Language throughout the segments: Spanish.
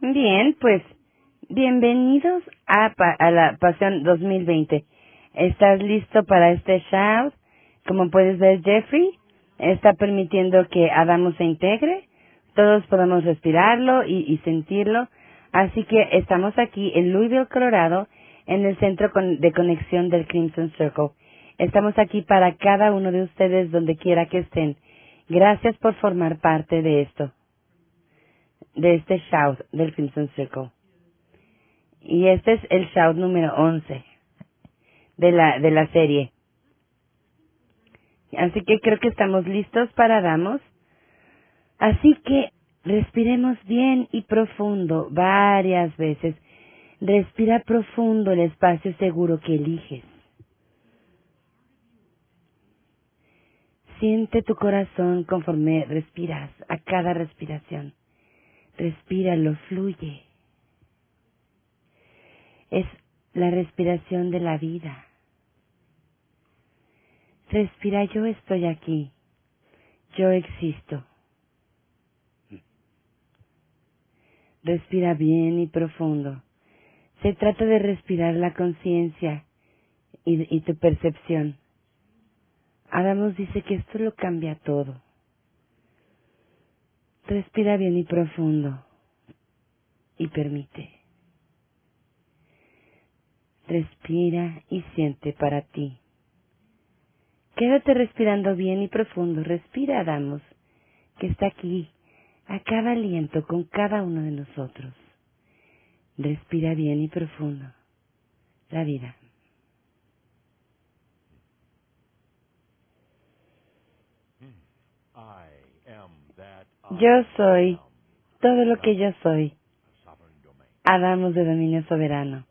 Bien, pues, bienvenidos a la Pasión 2020. ¿Estás listo para este shout? Como puedes ver, Jeffrey está permitiendo que Adamo se integre. Todos podemos respirarlo y sentirlo. Así que estamos aquí en Louisville, Colorado, en el centro de conexión del Crimson Circle. Estamos aquí para cada uno de ustedes donde quiera que estén. Gracias por formar parte de esto, de este shout del Crimson Circle. Y este es el shout número 11 de la serie. Así que creo que estamos listos para Damos. Así que respiremos bien y profundo varias veces. Respira profundo el espacio seguro que eliges. Siente tu corazón conforme respiras a cada respiración. Respíralo, fluye. Es la respiración de la vida. Respira, yo estoy aquí. Yo existo. Respira bien y profundo. Se trata de respirar la conciencia y tu percepción. Adamos dice que esto lo cambia todo. Respira bien y profundo y permite. Respira y siente para ti. Quédate respirando bien y profundo. Respira, Adamos, que está aquí, a cada aliento, con cada uno de nosotros. Respira bien y profundo. La vida. Yo soy todo lo que yo soy. Adamos de dominio soberano.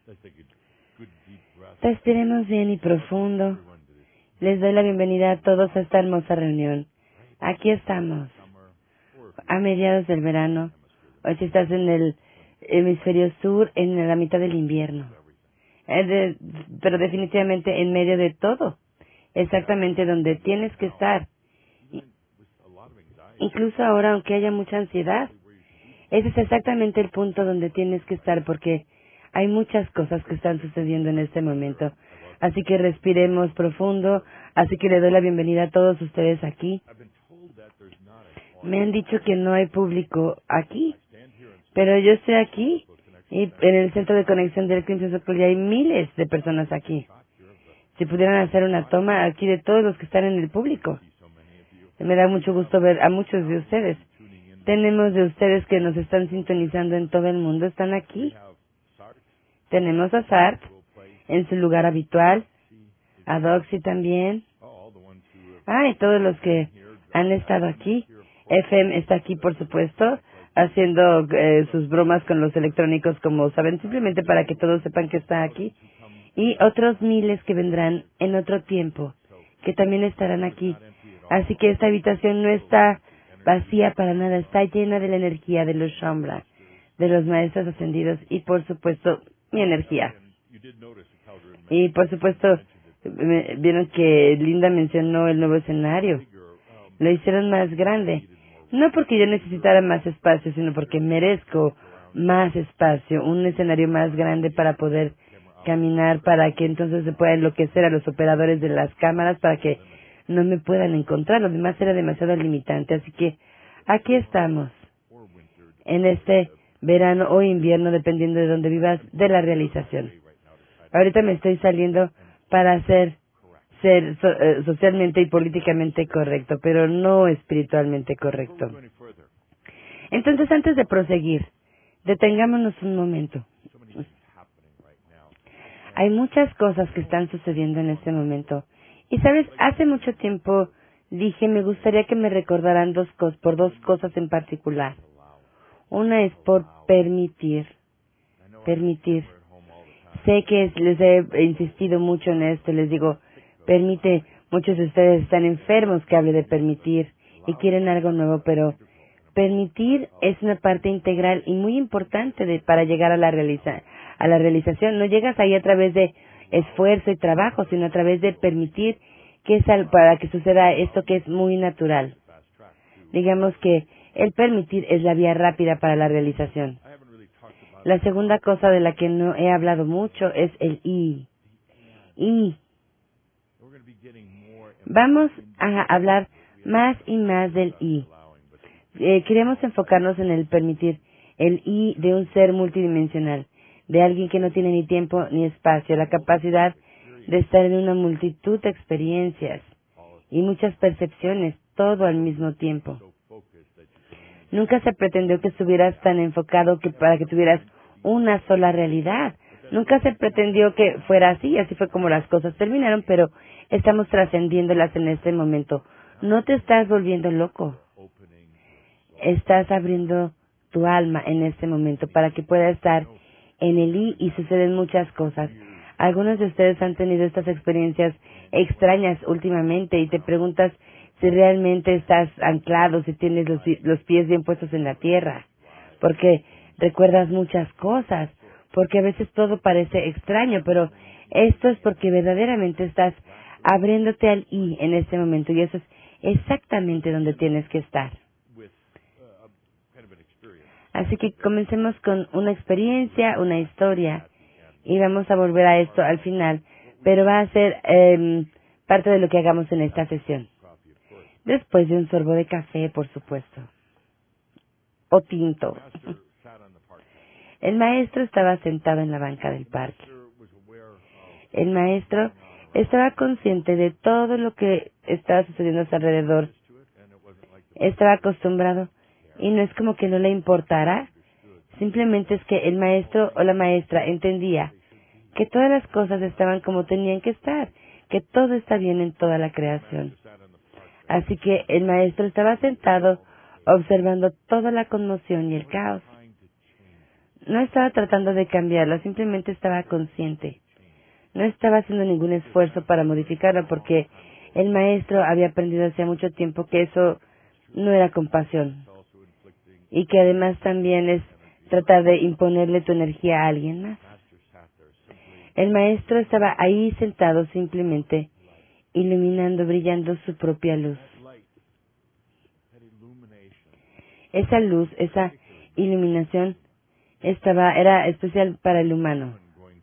Respiremos bien y profundo. Les doy la bienvenida a todos a esta hermosa reunión. Aquí estamos, a mediados del verano. Hoy si estás en el hemisferio sur, en la mitad del invierno. Pero definitivamente en medio de todo. Exactamente donde tienes que estar. Incluso ahora, aunque haya mucha ansiedad, ese es exactamente el punto donde tienes que estar, porque hay muchas cosas que están sucediendo en este momento. Así que respiremos profundo. Así que le doy la bienvenida a todos ustedes aquí. Me han dicho que no hay público aquí, pero yo estoy aquí y en el centro de conexión del Crimson Circle y hay miles de personas aquí. Si pudieran hacer una toma aquí de todos los que están en el público. Me da mucho gusto ver a muchos de ustedes. Tenemos de ustedes que nos están sintonizando en todo el mundo, están aquí. Tenemos a Sart en su lugar habitual, a Doxy también. Y todos los que han estado aquí. FM está aquí, por supuesto, haciendo sus bromas con los electrónicos, como saben, simplemente para que todos sepan que está aquí. Y otros miles que vendrán en otro tiempo, que también estarán aquí. Así que esta habitación no está vacía para nada, está llena de la energía de los Shambhala, de los maestros ascendidos y, por supuesto, mi energía. Y, por supuesto, vieron que Linda mencionó el nuevo escenario. Lo hicieron más grande. No porque yo necesitara más espacio, sino porque merezco más espacio, un escenario más grande para poder caminar, para que entonces se pueda enloquecer a los operadores de las cámaras, para que no me puedan encontrar. Lo demás era demasiado limitante. Así que aquí estamos, en este verano o invierno, dependiendo de dónde vivas, de la realización. Ahorita me estoy saliendo para ser socialmente y políticamente correcto, pero no espiritualmente correcto. Entonces, antes de proseguir, detengámonos un momento. Hay muchas cosas que están sucediendo en este momento. Y sabes, hace mucho tiempo dije, me gustaría que me recordaran por dos cosas en particular. Una es por permitir. Permitir. Sé que les he insistido mucho en esto, les digo, permite, muchos de ustedes están enfermos que hable de permitir y quieren algo nuevo, pero permitir es una parte integral y muy importante para llegar a la realización. No llegas ahí a través de esfuerzo y trabajo, sino a través de permitir para que suceda esto que es muy natural. Digamos que el permitir es la vía rápida para la realización. La segunda cosa de la que no he hablado mucho es el I. I. Vamos a hablar más y más del I. Queremos enfocarnos en el permitir el I de un ser multidimensional, de alguien que no tiene ni tiempo ni espacio, la capacidad de estar en una multitud de experiencias y muchas percepciones, todo al mismo tiempo. Nunca se pretendió que estuvieras tan enfocado que para que tuvieras una sola realidad. Nunca se pretendió que fuera así fue como las cosas terminaron, pero estamos trascendiéndolas en este momento. No te estás volviendo loco. Estás abriendo tu alma en este momento para que pueda estar en el I y suceden muchas cosas. Algunos de ustedes han tenido estas experiencias extrañas últimamente y te preguntas si realmente estás anclado, si tienes los pies bien puestos en la tierra, porque recuerdas muchas cosas, porque a veces todo parece extraño, pero esto es porque verdaderamente estás abriéndote al I en este momento y eso es exactamente donde tienes que estar. Así que comencemos con una experiencia, una historia, y vamos a volver a esto al final, pero va a ser parte de lo que hagamos en esta sesión. Después de un sorbo de café, por supuesto, o tinto. El maestro estaba sentado en la banca del parque. El maestro estaba consciente de todo lo que estaba sucediendo a su alrededor. Estaba acostumbrado. Y no es como que no le importara, simplemente es que el maestro o la maestra entendía que todas las cosas estaban como tenían que estar, que todo está bien en toda la creación. Así que el maestro estaba sentado observando toda la conmoción y el caos. No estaba tratando de cambiarlo, simplemente estaba consciente. No estaba haciendo ningún esfuerzo para modificarlo porque el maestro había aprendido hace mucho tiempo que eso no era compasión. Y que además también es tratar de imponerle tu energía a alguien más. El maestro estaba ahí sentado simplemente, iluminando, brillando su propia luz. Esa luz, esa iluminación, era especial para el humano.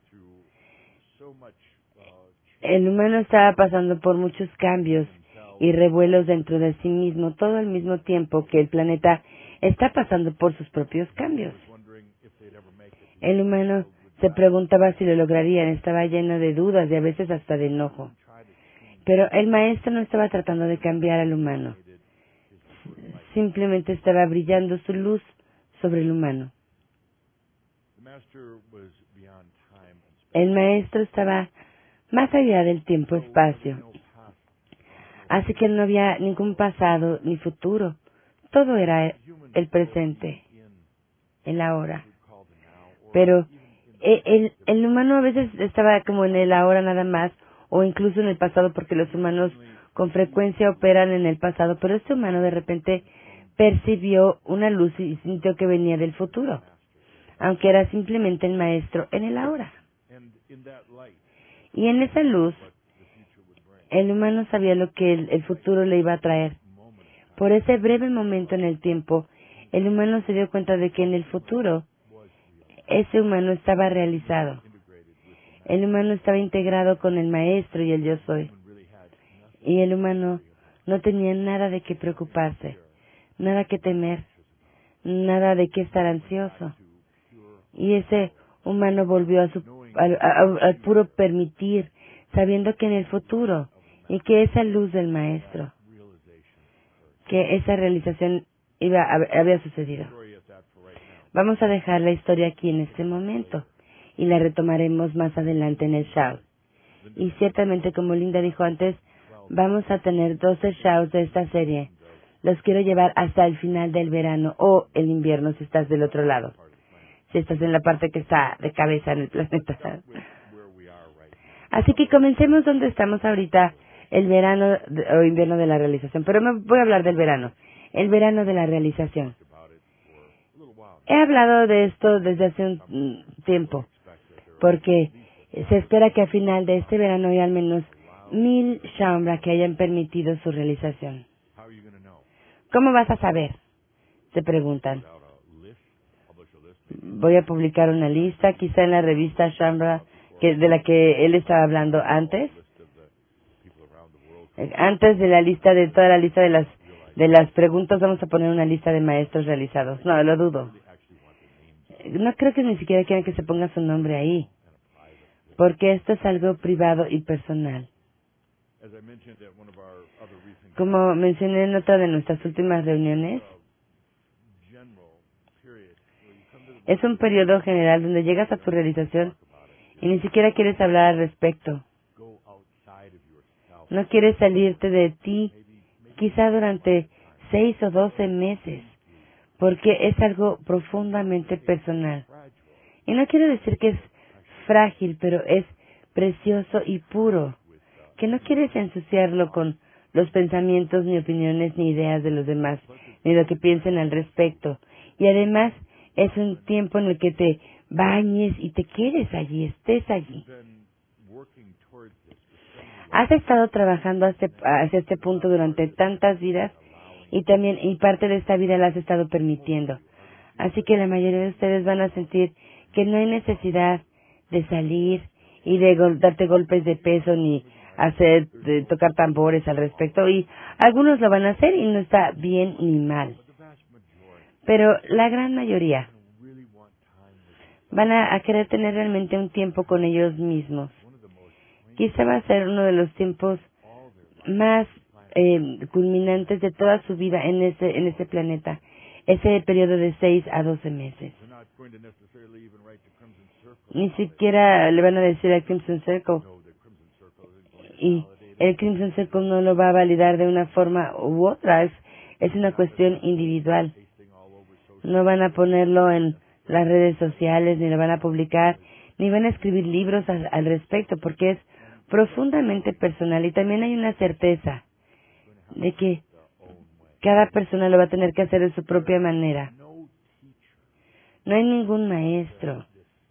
El humano estaba pasando por muchos cambios y revuelos dentro de sí mismo, todo al mismo tiempo que el planeta está pasando por sus propios cambios. El humano se preguntaba si lo lograrían, estaba lleno de dudas y a veces hasta de enojo. Pero el maestro no estaba tratando de cambiar al humano. Simplemente estaba brillando su luz sobre el humano. El maestro estaba más allá del tiempo-espacio. Así que no había ningún pasado ni futuro. Todo era el presente, el ahora. Pero el humano a veces estaba como en el ahora nada más, o incluso en el pasado, porque los humanos con frecuencia operan en el pasado, pero este humano de repente percibió una luz y sintió que venía del futuro, aunque era simplemente el maestro en el ahora. Y en esa luz, el humano sabía lo que el futuro le iba a traer. Por ese breve momento en el tiempo, el humano se dio cuenta de que en el futuro, ese humano estaba realizado. El humano estaba integrado con el maestro y el yo soy. Y el humano no tenía nada de qué preocuparse, nada que temer, nada de qué estar ansioso. Y ese humano volvió al puro permitir, sabiendo que en el futuro, y que esa luz del maestro, que esa realización había sucedido. Vamos a dejar la historia aquí en este momento y la retomaremos más adelante en el show. Y ciertamente, como Linda dijo antes, vamos a tener 12 shows de esta serie. Los quiero llevar hasta el final del verano o el invierno si estás del otro lado. Si estás en la parte que está de cabeza en el planeta. Así que comencemos donde estamos ahorita, el verano o invierno de la realización. Pero me voy a hablar del verano. El verano de la realización. He hablado de esto desde hace un tiempo, porque se espera que a final de este verano haya al menos 1000 Shaumbra que hayan permitido su realización. ¿Cómo vas a saber? Se preguntan. Voy a publicar una lista, quizá en la revista Shambra, de la que él estaba hablando antes. Antes de la lista, de toda la lista de las preguntas, vamos a poner una lista de maestros realizados. No, lo dudo. No creo que ni siquiera quieran que se ponga su nombre ahí, porque esto es algo privado y personal. Como mencioné en otra de nuestras últimas reuniones, es un periodo general donde llegas a tu realización y ni siquiera quieres hablar al respecto. No quieres salirte de ti, quizá durante 6 o 12 meses, porque es algo profundamente personal. Y no quiero decir que es frágil, pero es precioso y puro, que no quieres ensuciarlo con los pensamientos, ni opiniones, ni ideas de los demás, ni lo que piensen al respecto. Y además, es un tiempo en el que te bañes y te quedes allí, estés allí. Has estado trabajando hacia este punto durante tantas vidas y parte de esta vida la has estado permitiendo. Así que la mayoría de ustedes van a sentir que no hay necesidad de salir y de darte golpes de peso ni de tocar tambores al respecto. Y algunos lo van a hacer y no está bien ni mal. Pero la gran mayoría van a querer tener realmente un tiempo con ellos mismos. Quizá va a ser uno de los tiempos más culminantes de toda su vida en ese planeta. Ese periodo de 6 a 12 meses. Ni siquiera le van a decir al Crimson Circle. Y el Crimson Circle no lo va a validar de una forma u otra. Es una cuestión individual. No van a ponerlo en las redes sociales, ni lo van a publicar, ni van a escribir libros al respecto, porque es profundamente personal. Y también hay una certeza de que cada persona lo va a tener que hacer de su propia manera. No hay ningún maestro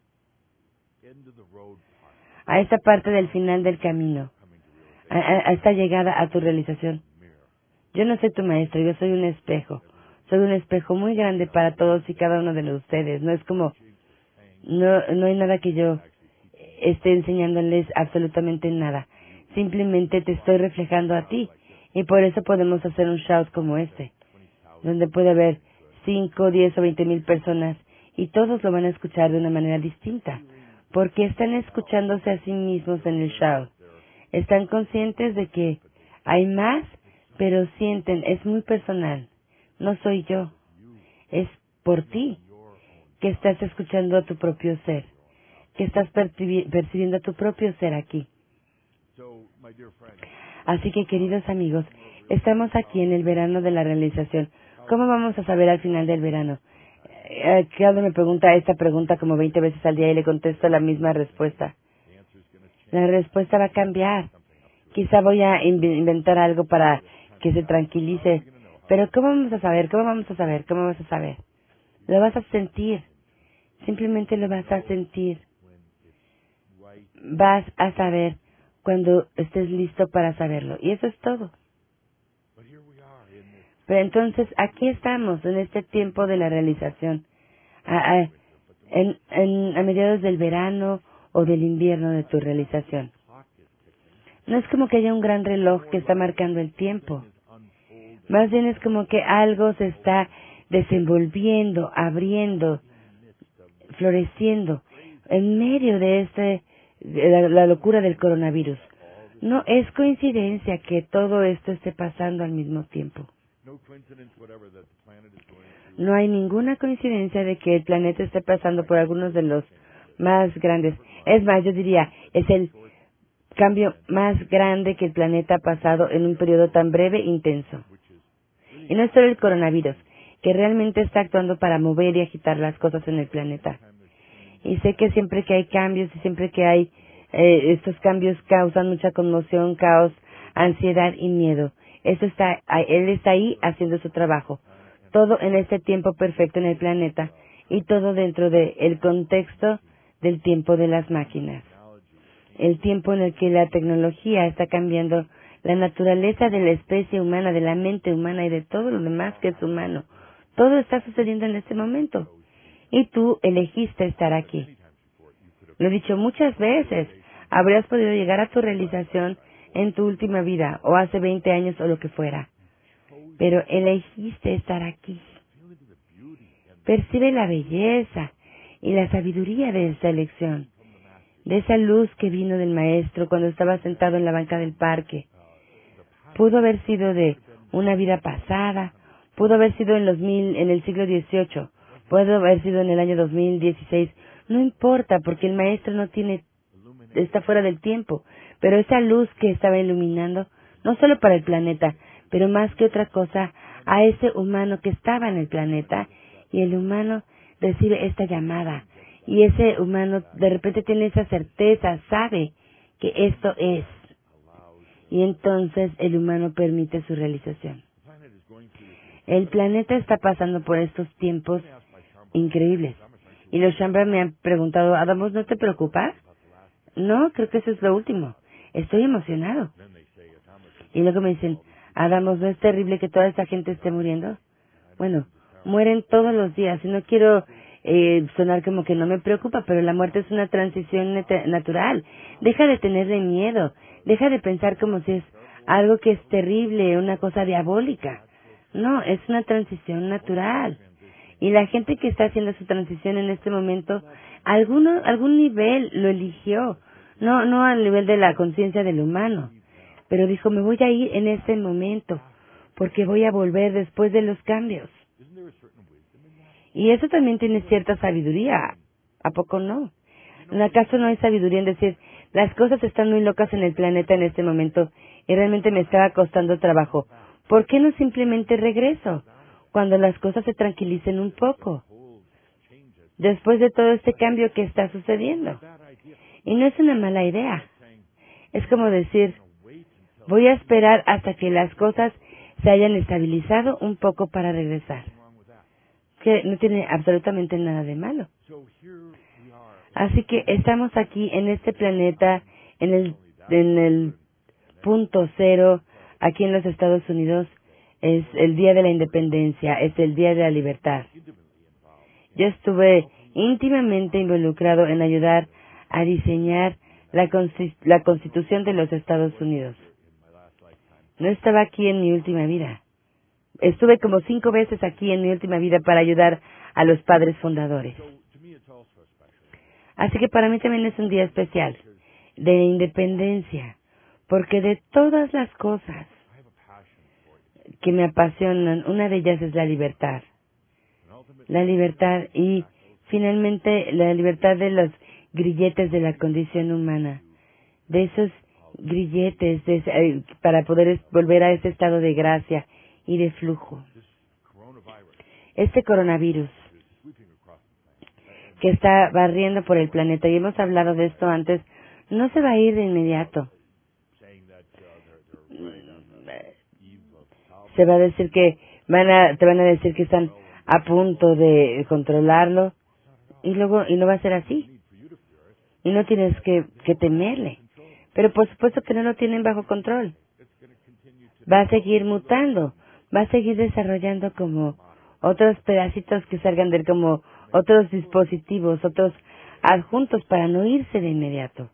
a esta parte del final del camino, a esta llegada a tu realización. Yo no soy tu maestro, yo soy un espejo. Soy un espejo muy grande para todos y cada uno de ustedes. No es como, no hay nada que yo esté enseñándoles absolutamente nada. Simplemente te estoy reflejando a ti. Y por eso podemos hacer un shout como este, donde puede haber 5, 10 o 20,000 personas y todos lo van a escuchar de una manera distinta, porque están escuchándose a sí mismos en el shout. Están conscientes de que hay más, pero sienten, es muy personal. No soy yo, es por ti que estás escuchando a tu propio ser, que estás percibiendo a tu propio ser aquí. Así que, queridos amigos, estamos aquí en el verano de la realización. ¿Cómo vamos a saber al final del verano? Cada me pregunta esta pregunta como 20 veces al día y le contesto la misma respuesta. La respuesta va a cambiar. Quizá voy a inventar algo para que se tranquilice. Pero ¿cómo vamos a saber? ¿Cómo vamos a saber? ¿Cómo vas a saber? Lo vas a sentir. Simplemente lo vas a sentir. Vas a saber cuando estés listo para saberlo. Y eso es todo. Pero entonces, aquí estamos, en este tiempo de la realización. A mediados del verano o del invierno de tu realización. No es como que haya un gran reloj que está marcando el tiempo. Más bien es como que algo se está desenvolviendo, abriendo, floreciendo en medio de la locura del coronavirus. No es coincidencia que todo esto esté pasando al mismo tiempo. No hay ninguna coincidencia de que el planeta esté pasando por algunos de los más grandes. Es más, yo diría, es el cambio más grande que el planeta ha pasado en un periodo tan breve e intenso. Y no es solo el coronavirus, que realmente está actuando para mover y agitar las cosas en el planeta. Y sé que siempre que hay cambios y siempre que hay estos cambios causan mucha conmoción, caos, ansiedad y miedo. Él está ahí haciendo su trabajo. Todo en este tiempo perfecto en el planeta y todo dentro del contexto del tiempo de las máquinas. El tiempo en el que la tecnología está cambiando la naturaleza de la especie humana, de la mente humana y de todo lo demás que es humano. Todo está sucediendo en este momento. y tú elegiste estar aquí. Lo he dicho muchas veces, habrías podido llegar a tu realización en tu última vida, o hace 20 años, o lo que fuera. Pero elegiste estar aquí. Percibe la belleza y la sabiduría de esta elección, de esa luz que vino del Maestro cuando estaba sentado en la banca del parque. Pudo haber sido de una vida pasada, pudo haber sido en el siglo XVIII, pudo haber sido en el año 2016, no importa, porque el Maestro está fuera del tiempo, pero esa luz que estaba iluminando, no solo para el planeta, pero más que otra cosa, a ese humano que estaba en el planeta, y el humano recibe esta llamada, y ese humano de repente tiene esa certeza, sabe que esto es, y entonces el humano permite su realización. El planeta está pasando por estos tiempos increíbles, y los Shambhala me han preguntado, Adamos, ¿no te preocupas? No, creo que eso es lo último. Estoy emocionado. Y luego me dicen, Adamos, ¿no es terrible que toda esta gente esté muriendo? Bueno, mueren todos los días, y no quiero sonar como que no me preocupa, pero la muerte es una transición natural. Deja de tenerle miedo, deja de pensar como si es algo que es terrible, una cosa diabólica. No, es una transición natural. Y la gente que está haciendo su transición en este momento, algún nivel lo eligió, no al nivel de la conciencia del humano, pero dijo, me voy a ir en este momento, porque voy a volver después de los cambios. Y eso también tiene cierta sabiduría, ¿a poco no? ¿Acaso no hay sabiduría en decir, las cosas están muy locas en el planeta en este momento y realmente me estaba costando trabajo? ¿Por qué no simplemente regreso cuando las cosas se tranquilicen un poco? Después de todo este cambio que está sucediendo. Y no es una mala idea. Es como decir, voy a esperar hasta que las cosas se hayan estabilizado un poco para regresar. Que no tiene absolutamente nada de malo. Así que estamos aquí en este planeta, en el punto cero, aquí en los Estados Unidos. Es el Día de la Independencia, es el Día de la Libertad. Yo estuve íntimamente involucrado en ayudar a diseñar la Constitución de los Estados Unidos. No estaba aquí en mi última vida. Estuve como 5 veces aquí en mi última vida para ayudar a los padres fundadores. Así que para mí también es un día especial, de independencia, porque de todas las cosas que me apasionan, una de ellas es la libertad. La libertad y finalmente la libertad de los grilletes de la condición humana, de esos grilletes para poder volver a ese estado de gracia y de flujo. Este coronavirus que está barriendo por el planeta, y hemos hablado de esto antes, no se va a ir de inmediato. Se va a decir que te van a decir que están a punto de controlarlo, y no va a ser así. Y no tienes que temerle. Pero por supuesto que no lo tienen bajo control. Va a seguir mutando, va a seguir desarrollando como otros pedacitos que salgan de él, como otros dispositivos, otros adjuntos para no irse de inmediato.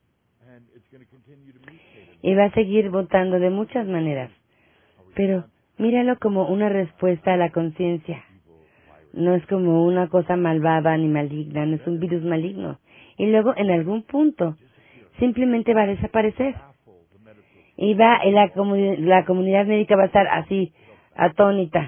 Y va a seguir mutando de muchas maneras. Pero míralo como una respuesta a la conciencia. No es como una cosa malvada ni maligna, no es un virus maligno. Y luego en algún punto simplemente va a desaparecer. Y la comunidad médica va a estar así, atónita.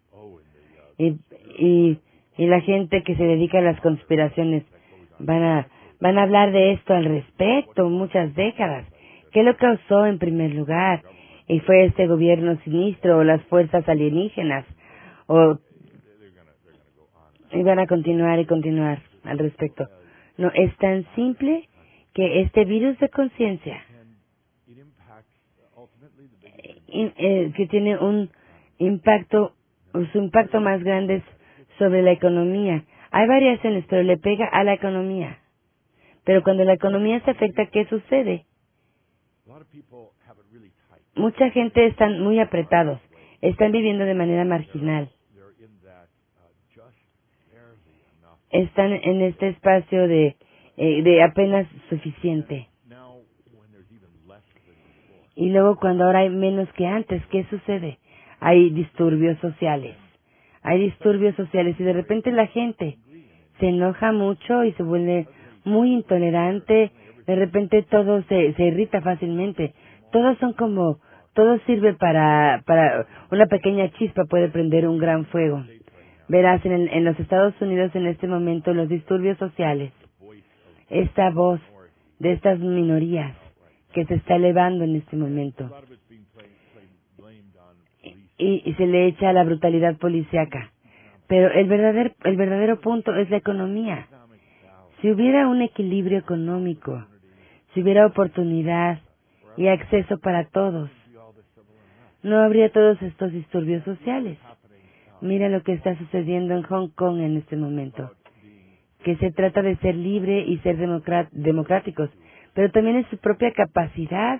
Y la gente que se dedica a las conspiraciones van a hablar de esto al respecto muchas décadas. ¿Qué lo causó en primer lugar? Y fue este gobierno sinistro o las fuerzas alienígenas. Y van a continuar y continuar al respecto. No, es tan simple que este virus de conciencia, que tiene un impacto, su impacto más grande es sobre la economía. Hay variaciones, pero le pega a la economía. Pero cuando la economía se afecta, ¿qué sucede? Mucha gente están muy apretados, están viviendo de manera marginal. están en este espacio de apenas suficiente. Y luego cuando ahora hay menos que antes, ¿qué sucede? Hay disturbios sociales. Hay disturbios sociales y de repente la gente se enoja mucho y se vuelve muy intolerante. De repente todo se irrita fácilmente. Todos son como, todo sirve para una pequeña chispa puede prender un gran fuego. Verás, en los Estados Unidos en este momento los disturbios sociales, esta voz de estas minorías que se está elevando en este momento y se le echa a la brutalidad policíaca. Pero el verdadero punto es la economía. Si hubiera un equilibrio económico, si hubiera oportunidad y acceso para todos, no habría todos estos disturbios sociales. Mira lo que está sucediendo en Hong Kong en este momento, que se trata de ser libre y ser democráticos, pero también es su propia capacidad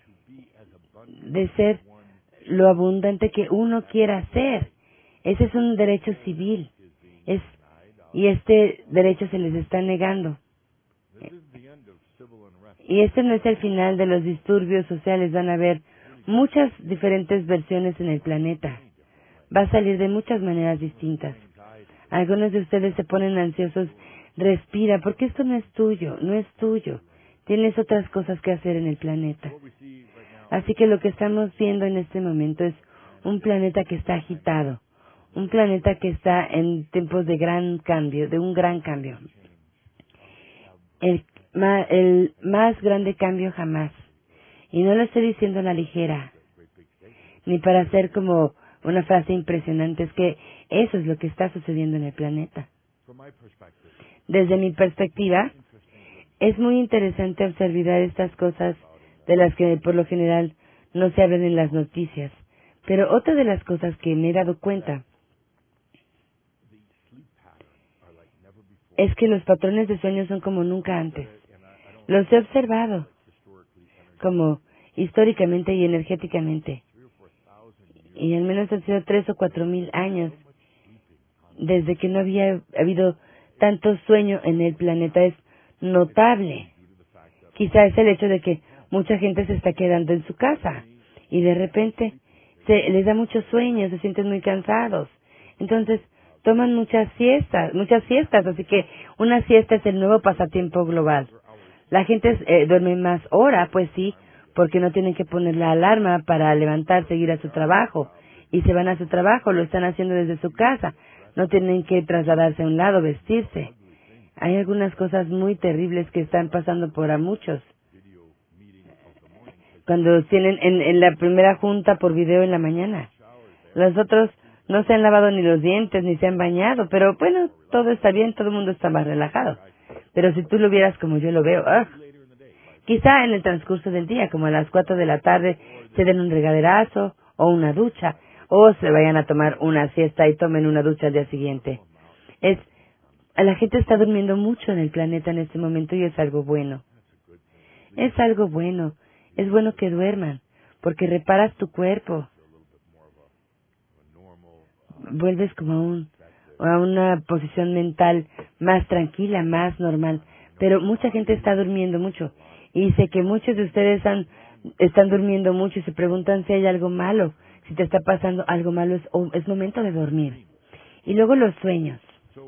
de ser lo abundante que uno quiera ser. Ese es un derecho civil, y este derecho se les está negando. Y este no es el final de los disturbios sociales, van a haber muchas diferentes versiones en el planeta. Va a salir de muchas maneras distintas. Algunos de ustedes se ponen ansiosos, respira, porque esto no es tuyo, no es tuyo. Tienes otras cosas que hacer en el planeta. Así que lo que estamos viendo en este momento es un planeta que está agitado, un planeta que está en tiempos de gran cambio, de un gran cambio. El más grande cambio jamás. Y no lo estoy diciendo a la ligera, ni para hacer como una frase impresionante, es que eso es lo que está sucediendo en el planeta. Desde mi perspectiva, es muy interesante observar estas cosas de las que por lo general no se hablan en las noticias. Pero otra de las cosas que me he dado cuenta es que los patrones de sueños son como nunca antes. Los he observado, como históricamente y energéticamente. Y al menos han sido 3,000 o 4,000 años desde que no había habido tanto sueño en el planeta. Es notable. Quizá es el hecho de que mucha gente se está quedando en su casa y de repente les da mucho sueño, se sienten muy cansados. Entonces toman muchas siestas, así que una siesta es el nuevo pasatiempo global. La gente duerme más hora, pues sí, porque no tienen que poner la alarma para levantarse e ir a su trabajo. Y se van a su trabajo, lo están haciendo desde su casa. No tienen que trasladarse a un lado, vestirse. Hay algunas cosas muy terribles que están pasando por a muchos. Cuando tienen en la primera junta por video en la mañana. Los otros no se han lavado ni los dientes, ni se han bañado, pero bueno, todo está bien, todo el mundo está más relajado. Pero si tú lo vieras como yo lo veo, quizá en el transcurso del día, como a las 4 de la tarde, se den un regaderazo, o una ducha, o se vayan a tomar una siesta y tomen una ducha al día siguiente. La gente está durmiendo mucho en el planeta en este momento y es algo bueno. Es algo bueno. Es bueno que duerman, porque reparas tu cuerpo. Vuelves como a una posición mental más tranquila, más normal. Pero mucha gente está durmiendo mucho. Y sé que muchos de ustedes están durmiendo mucho y se preguntan si hay algo malo. Si te está pasando algo malo, es momento de dormir. Y luego los sueños.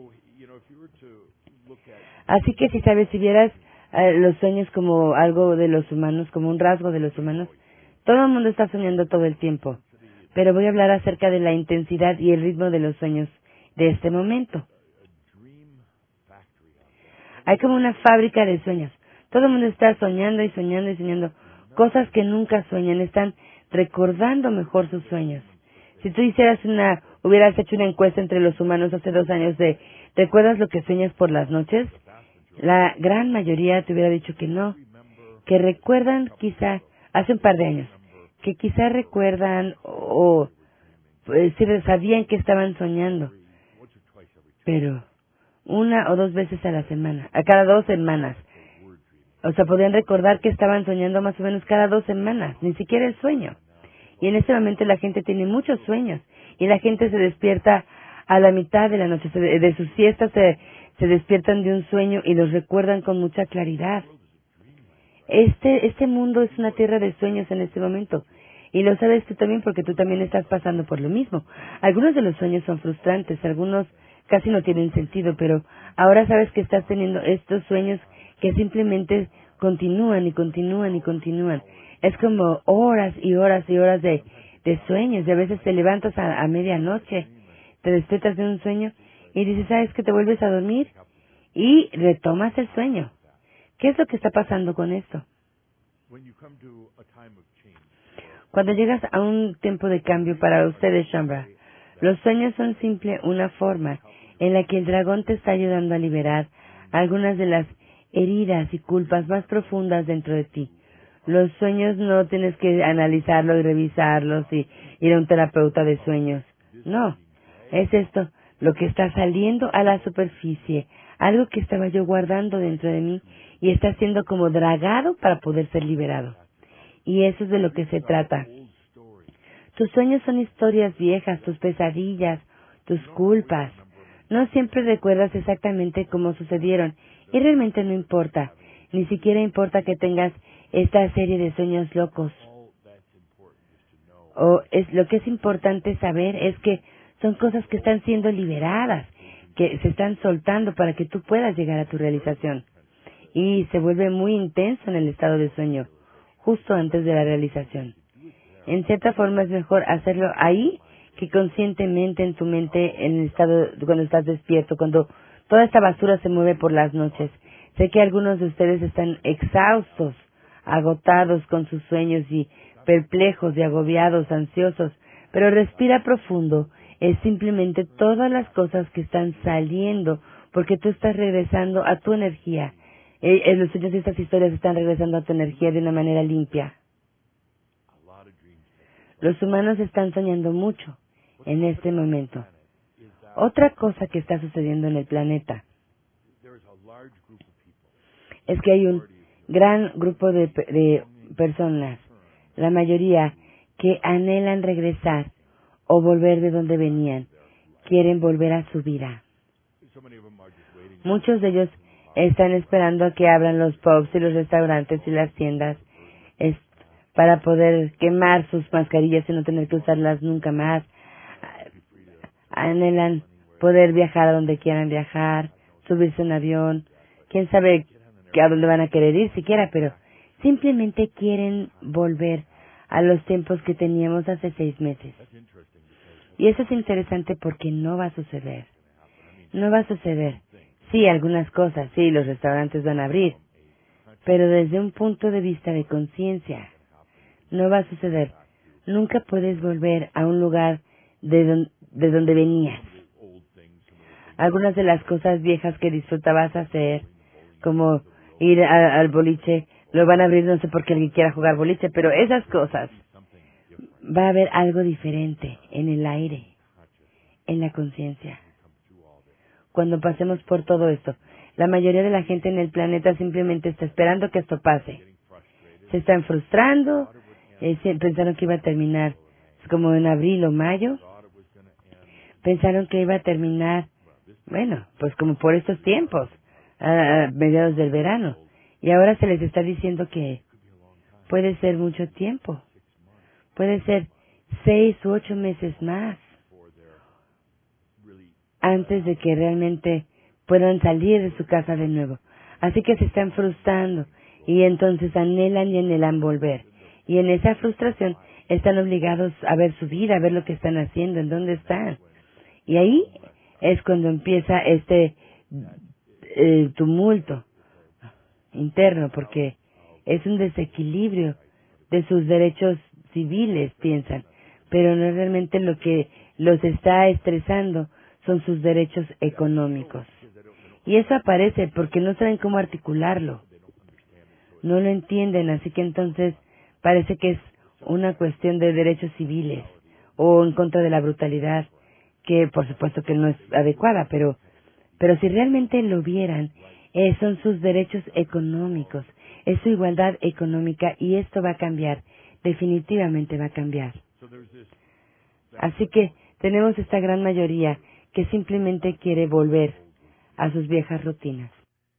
Así que si vieras los sueños como algo de los humanos, como un rasgo de los humanos, todo el mundo está soñando todo el tiempo. Pero voy a hablar acerca de la intensidad y el ritmo de los sueños de este momento. Hay como una fábrica de sueños. Todo el mundo está soñando y soñando y soñando cosas que nunca sueñan. Están recordando mejor sus sueños. Si tú hubieras hecho una encuesta entre los humanos hace 2 años ¿recuerdas lo que sueñas por las noches? La gran mayoría te hubiera dicho que no, que recuerdan quizá, hace un par de años, que quizá recuerdan o si sabían que estaban soñando, pero 1 o 2 veces a la semana, a cada 2 semanas. O sea, podían recordar que estaban soñando más o menos cada 2 semanas, ni siquiera el sueño. Y en este momento la gente tiene muchos sueños y la gente se despierta a la mitad de la noche, de sus siestas, se despiertan de un sueño y los recuerdan con mucha claridad. Este mundo es una tierra de sueños en este momento. Y lo sabes tú también porque tú también estás pasando por lo mismo. Algunos de los sueños son frustrantes, algunos casi no tienen sentido, pero ahora sabes que estás teniendo estos sueños que simplemente continúan y continúan y continúan. Es como horas y horas y horas de sueños, y a veces te levantas a medianoche, te despiertas de un sueño y dices, ¿sabes que te vuelves a dormir? Y retomas el sueño. ¿Qué es lo que está pasando con esto? Cuando llegas a un tiempo de cambio para ustedes, Shambra, los sueños son simple una forma en la que el dragón te está ayudando a liberar algunas de las heridas y culpas más profundas dentro de ti. Los sueños no tienes que analizarlos y revisarlos y ir a un terapeuta de sueños. No, es esto, lo que está saliendo a la superficie, algo que estaba yo guardando dentro de mí y está siendo como dragado para poder ser liberado. Y eso es de lo que se trata. Tus sueños son historias viejas, tus pesadillas, tus culpas. No siempre recuerdas exactamente cómo sucedieron y realmente no importa. Ni siquiera importa que tengas esta serie de sueños locos. Lo que es importante saber es que son cosas que están siendo liberadas, que se están soltando para que tú puedas llegar a tu realización. Y se vuelve muy intenso en el estado de sueño, justo antes de la realización. En cierta forma es mejor hacerlo ahí que conscientemente en tu mente, en el estado cuando estás despierto, cuando toda esta basura se mueve por las noches. Sé que algunos de ustedes están exhaustos, agotados con sus sueños y perplejos y agobiados, ansiosos, pero respira profundo. Es simplemente todas las cosas que están saliendo porque tú estás regresando a tu energía. Los sueños de estas historias están regresando a tu energía de una manera limpia. Los humanos están soñando mucho en este momento. Otra cosa que está sucediendo en el planeta es que hay un gran grupo de personas, la mayoría, que anhelan regresar o volver de donde venían, quieren volver a su vida. Muchos de ellos están esperando a que abran los pubs y los restaurantes y las tiendas para poder quemar sus mascarillas y no tener que usarlas nunca más. Anhelan poder viajar a donde quieran viajar, subirse a un avión, quién sabe a dónde van a querer ir siquiera, pero simplemente quieren volver a los tiempos que teníamos hace 6 meses. Y eso es interesante porque no va a suceder. No va a suceder. Sí, algunas cosas, sí, los restaurantes van a abrir, pero desde un punto de vista de conciencia, no va a suceder. Nunca puedes volver a un lugar de donde venías. Algunas de las cosas viejas que disfrutabas hacer, como ir al boliche, lo van a abrir, no sé por qué alguien quiera jugar boliche, pero esas cosas, va a haber algo diferente en el aire, en la conciencia. Cuando pasemos por todo esto, la mayoría de la gente en el planeta simplemente está esperando que esto pase. Se están frustrando, pensaron que iba a terminar como en abril o mayo, pensaron que iba a terminar, bueno, pues como por estos tiempos, a mediados del verano, y ahora se les está diciendo que puede ser mucho tiempo, puede ser 6 u 8 meses más, antes de que realmente puedan salir de su casa de nuevo. Así que se están frustrando y entonces anhelan y anhelan volver. Y en esa frustración están obligados a ver su vida, a ver lo que están haciendo, en dónde están. Y ahí es cuando empieza este tumulto interno, porque es un desequilibrio de sus derechos civiles, piensan, pero no es realmente lo que los está estresando, son sus derechos económicos. Y eso aparece porque no saben cómo articularlo. No lo entienden, así que entonces parece que es una cuestión de derechos civiles o en contra de la brutalidad, que por supuesto que no es adecuada, pero si realmente lo vieran, son sus derechos económicos, es su igualdad económica y esto va a cambiar, definitivamente va a cambiar. Así que tenemos esta gran mayoría que simplemente quiere volver a sus viejas rutinas.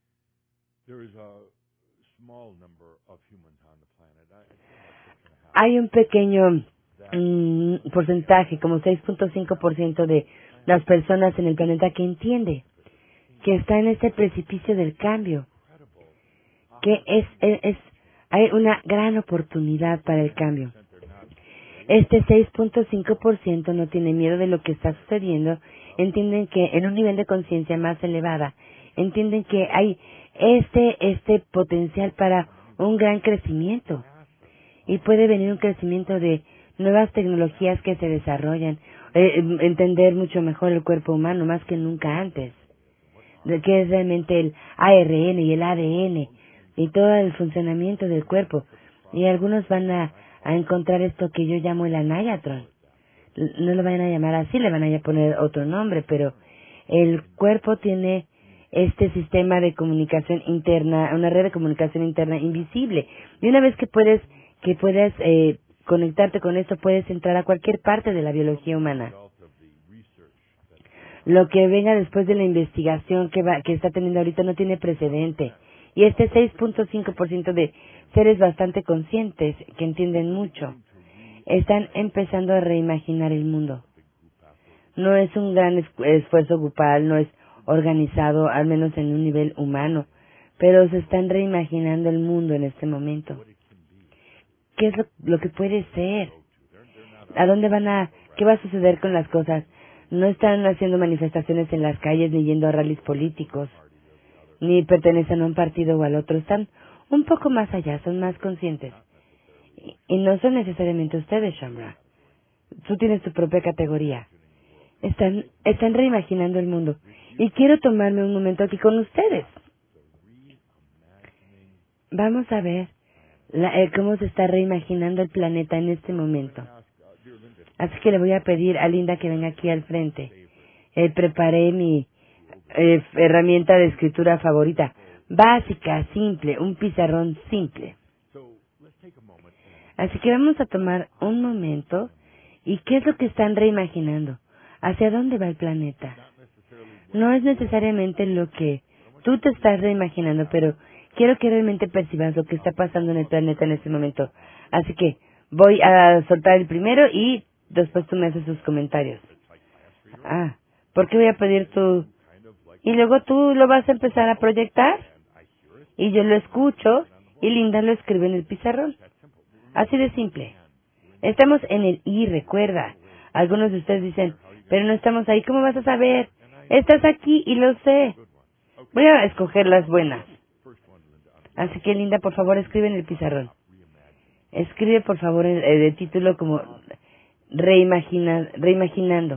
Hay un pequeño porcentaje, como 6.5% de las personas en el planeta que entiende que está en este precipicio del cambio, que hay una gran oportunidad para el cambio. Este 6.5% no tiene miedo de lo que está sucediendo, entienden que en un nivel de conciencia más elevada, entienden que hay este potencial para un gran crecimiento. Y puede venir un crecimiento de nuevas tecnologías que se desarrollan, entender mucho mejor el cuerpo humano más que nunca antes, de qué es realmente el ARN y el ADN y todo el funcionamiento del cuerpo. Y algunos van a encontrar esto que yo llamo el Anayatron. No lo van a llamar así, le van a poner otro nombre, pero el cuerpo tiene este sistema de comunicación interna, una red de comunicación interna invisible. Y una vez que puedes conectarte con esto, puedes entrar a cualquier parte de la biología humana. Lo que venga después de la investigación que está teniendo ahorita no tiene precedente. Y este 6.5% de seres bastante conscientes, que entienden mucho, están empezando a reimaginar el mundo. No es un gran esfuerzo grupal, no es organizado, al menos en un nivel humano, pero se están reimaginando el mundo en este momento. ¿Qué es lo que puede ser? ¿A dónde qué va a suceder con las cosas? No están haciendo manifestaciones en las calles ni yendo a rallies políticos, ni pertenecen a un partido o al otro. Están un poco más allá, son más conscientes. Y no son necesariamente ustedes, Shambra. Tú tienes tu propia categoría. Están reimaginando el mundo. Y quiero tomarme un momento aquí con ustedes. Vamos a ver cómo se está reimaginando el planeta en este momento. Así que le voy a pedir a Linda que venga aquí al frente. Preparé mi herramienta de escritura favorita. Básica, simple, un pizarrón simple. Así que vamos a tomar un momento. ¿Y qué es lo que están reimaginando? ¿Hacia dónde va el planeta? No es necesariamente lo que tú te estás reimaginando, pero quiero que realmente percibas lo que está pasando en el planeta en este momento. Así que voy a soltar el primero y después tú me haces sus comentarios. ¿Por qué voy a pedir tu...? Y luego tú lo vas a empezar a proyectar y yo lo escucho y Linda lo escribe en el pizarrón. Así de simple. Estamos en el I, recuerda. Algunos de ustedes dicen, pero no estamos ahí, ¿cómo vas a saber? Estás aquí y lo sé. Voy a escoger las buenas. Así que Linda, por favor, escribe en el pizarrón. Escribe, por favor, el título como reimaginando.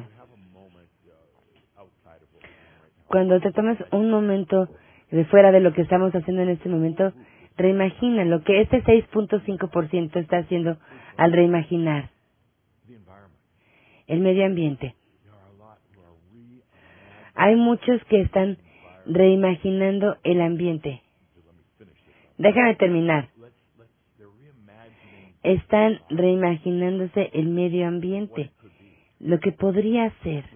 Cuando te tomes un momento de fuera de lo que estamos haciendo en este momento, reimagina lo que este 6.5% está haciendo al reimaginar. El medio ambiente. Hay muchos que están reimaginando el ambiente. Déjame terminar. Están reimaginándose el medio ambiente, lo que podría ser.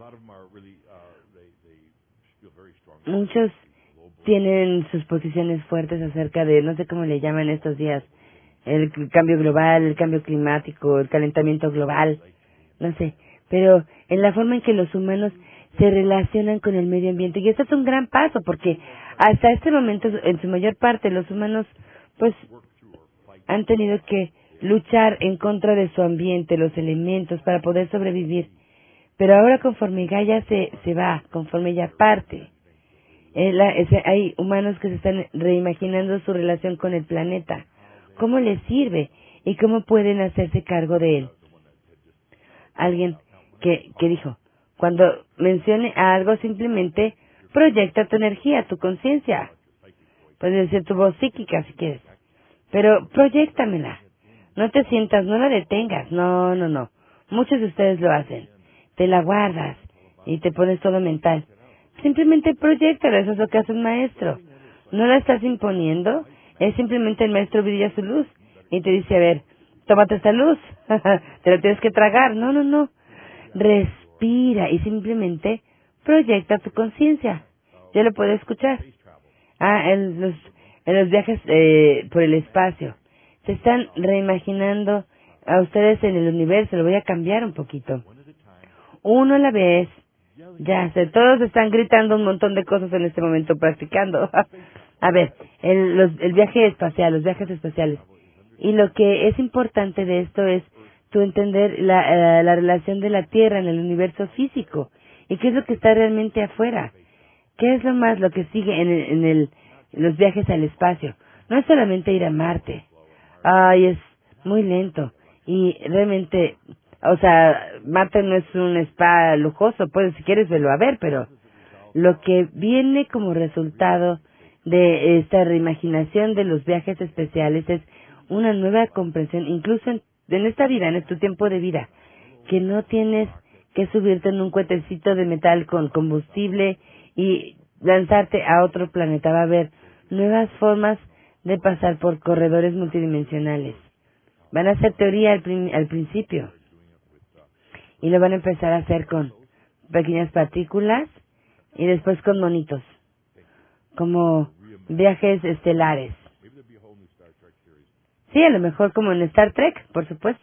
Muchos tienen sus posiciones fuertes acerca de, no sé cómo le llaman estos días, el cambio global, el cambio climático, el calentamiento global, no sé, pero en la forma en que los humanos se relacionan con el medio ambiente. Y esto es un gran paso porque hasta este momento, en su mayor parte, los humanos pues han tenido que luchar en contra de su ambiente, los elementos, para poder sobrevivir. Pero ahora conforme Gaia se va, conforme ella parte, hay humanos que se están reimaginando su relación con el planeta. ¿Cómo les sirve? ¿Y cómo pueden hacerse cargo de él? Alguien que dijo, cuando mencione a algo, simplemente proyecta tu energía, tu conciencia. Puede ser tu voz psíquica si quieres. Pero proyéctamela. No te sientas, no la detengas. No. Muchos de ustedes lo hacen. Te la guardas y te pones todo mental. Simplemente proyéctala, eso es lo que hace un maestro. No la estás imponiendo, es simplemente el maestro brilla su luz y te dice, a ver, tómate esta luz, te la tienes que tragar. No. Respira y simplemente proyecta tu conciencia. Yo lo puedo escuchar. En los viajes por el espacio. Se están reimaginando a ustedes en el universo. Lo voy a cambiar un poquito. Uno a la vez. Ya sé, todos están gritando un montón de cosas en este momento, practicando. A ver, el viaje espacial, los viajes espaciales. Y lo que es importante de esto es tú entender la relación de la Tierra en el universo físico. ¿Y qué es lo que está realmente afuera? ¿Qué es lo que sigue en los viajes al espacio? No es solamente ir a Marte. Ay, es muy lento. Y realmente, o sea, Marte no es un spa lujoso. Pues si quieres verlo a ver, pero lo que viene como resultado de esta reimaginación de los viajes especiales es una nueva comprensión, incluso en esta vida, en tu tiempo de vida, que no tienes que subirte en un cohetecito de metal con combustible y lanzarte a otro planeta. Va a haber nuevas formas de pasar por corredores multidimensionales. Van a hacer teoría al principio y lo van a empezar a hacer con pequeñas partículas y después con monitos, como viajes estelares. Sí, a lo mejor como en Star Trek, por supuesto.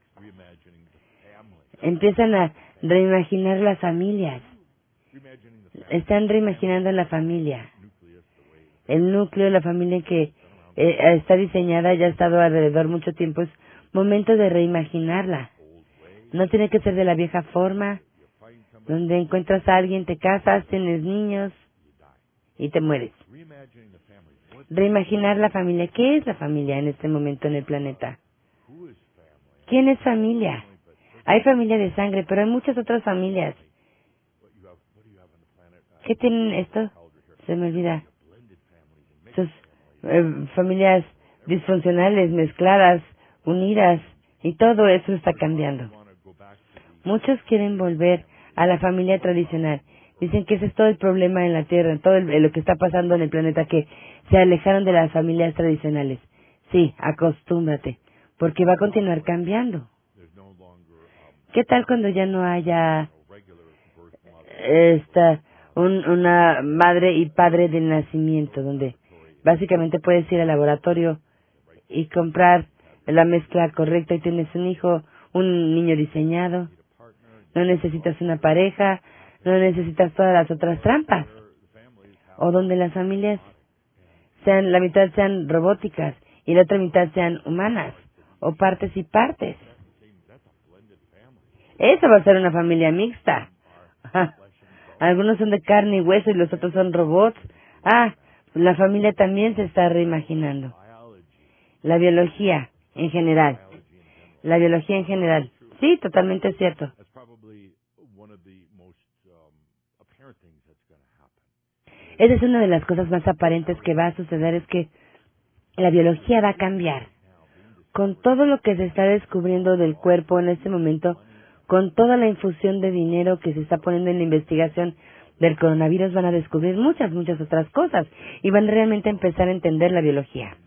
Empiezan a reimaginar las familias. Están reimaginando la familia. El núcleo, la familia que está diseñada, ya ha estado alrededor mucho tiempo, es momento de reimaginarla. No tiene que ser de la vieja forma, donde encuentras a alguien, te casas, tienes niños y te mueres. Reimaginar la familia. ¿Qué es la familia en este momento en el planeta? ¿Quién es familia? Hay familia de sangre, pero hay muchas otras familias. ¿Qué tienen esto? Se me olvida. Sus familias disfuncionales, mezcladas, unidas, y todo eso está cambiando. Muchos quieren volver a la familia tradicional. Dicen que ese es todo el problema en la Tierra, todo lo que está pasando en el planeta, que se alejaron de las familias tradicionales. Sí, acostúmbrate, porque va a continuar cambiando. ¿Qué tal cuando ya no haya una madre y padre del nacimiento, donde básicamente puedes ir al laboratorio y comprar la mezcla correcta y tienes un hijo, un niño diseñado? No necesitas una pareja, no necesitas todas las otras trampas. O donde las familias la mitad sean robóticas y la otra mitad sean humanas, o partes y partes. Eso va a ser una familia mixta. Algunos son de carne y hueso y los otros son robots. La familia también se está reimaginando. La biología en general. La biología en general. Sí, totalmente cierto. Esa es una de las cosas más aparentes que va a suceder, es que la biología va a cambiar. Con todo lo que se está descubriendo del cuerpo en este momento, con toda la infusión de dinero que se está poniendo en la investigación del coronavirus, van a descubrir muchas otras cosas y van realmente a empezar a entender la biología.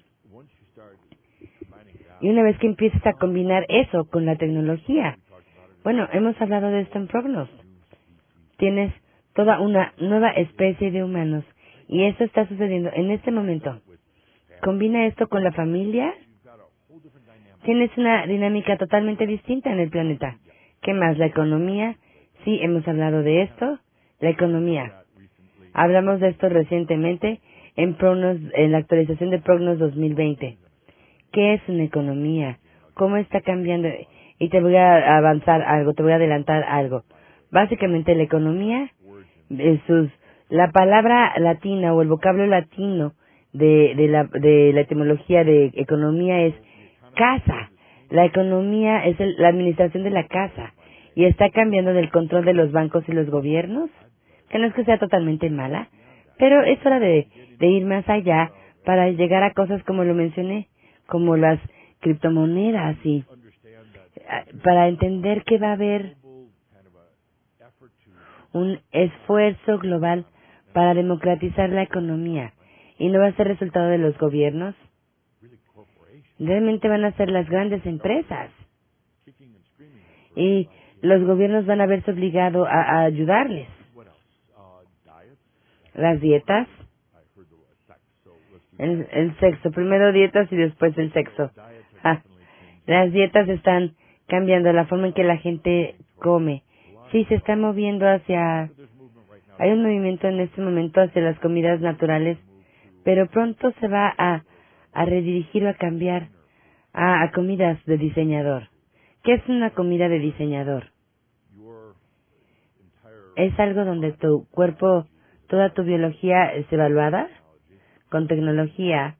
Y una vez que empieces a combinar eso con la tecnología, bueno, hemos hablado de esto en Prognos. Tienes toda una nueva especie de humanos y eso está sucediendo en este momento. Combina esto con la familia, tienes una dinámica totalmente distinta en el planeta. ¿Qué más? La economía. Sí, hemos hablado de esto. La economía. Hablamos de esto recientemente en la actualización de Prognos 2020. ¿Qué es una economía? ¿Cómo está cambiando? Y te voy a avanzar algo, te voy a adelantar algo. Básicamente la economía, la palabra latina o el vocablo latino de la etimología de economía es casa. La economía es la administración de la casa y está cambiando del control de los bancos y los gobiernos, que no es que sea totalmente mala, pero es hora de ir más allá para llegar a cosas como lo mencioné, como las criptomonedas y para entender que va a haber un esfuerzo global para democratizar la economía y no va a ser resultado de los gobiernos. Realmente van a ser las grandes empresas y los gobiernos van a verse obligados a ayudarles. las dietas, el sexo, primero dietas y después el sexo. Ah, las dietas están cambiando la forma en que la gente come. Sí, se está moviendo hacia, hay un movimiento en este momento hacia las comidas naturales, pero pronto se va a redirigir o a cambiar a comidas de diseñador. ¿Qué es una comida de diseñador? Es algo donde tu cuerpo, toda tu biología es evaluada con tecnología,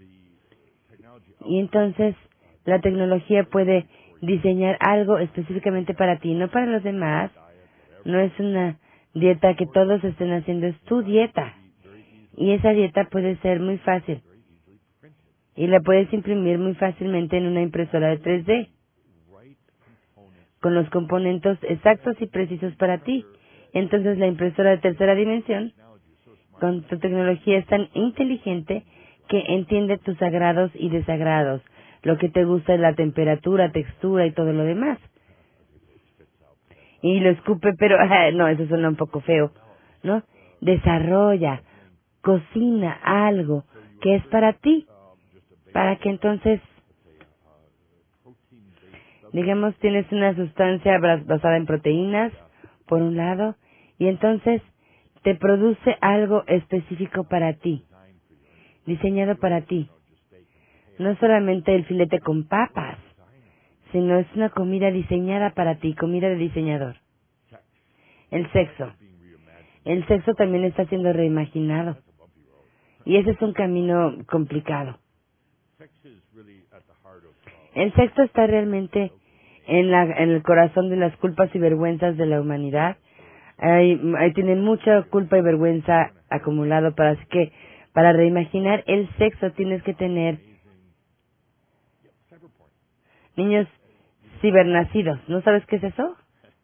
y entonces la tecnología puede diseñar algo específicamente para ti, no para los demás. No es una dieta que todos estén haciendo, es tu dieta. Y esa dieta puede ser muy fácil. Y la puedes imprimir muy fácilmente en una impresora de 3D, con los componentes exactos y precisos para ti. Entonces la impresora de tercera dimensión, con tu tecnología, es tan inteligente que entiende tus agrados y desagrados. Lo que te gusta es la temperatura, textura y todo lo demás. Y lo escupe, pero no, eso suena un poco feo, ¿no? Desarrolla, cocina algo que es para ti, para que entonces, digamos, tienes una sustancia basada en proteínas, por un lado, y entonces te produce algo específico para ti, diseñado para ti. No solamente el filete con papas, sino es una comida diseñada para ti, comida de diseñador. El sexo. El sexo también está siendo reimaginado. Y ese es un camino complicado. El sexo está realmente en el corazón de las culpas y vergüenzas de la humanidad. Ahí tiene mucha culpa y vergüenza acumulado, así que para reimaginar el sexo tienes que tener niños cibernacidos. ¿No sabes qué es eso?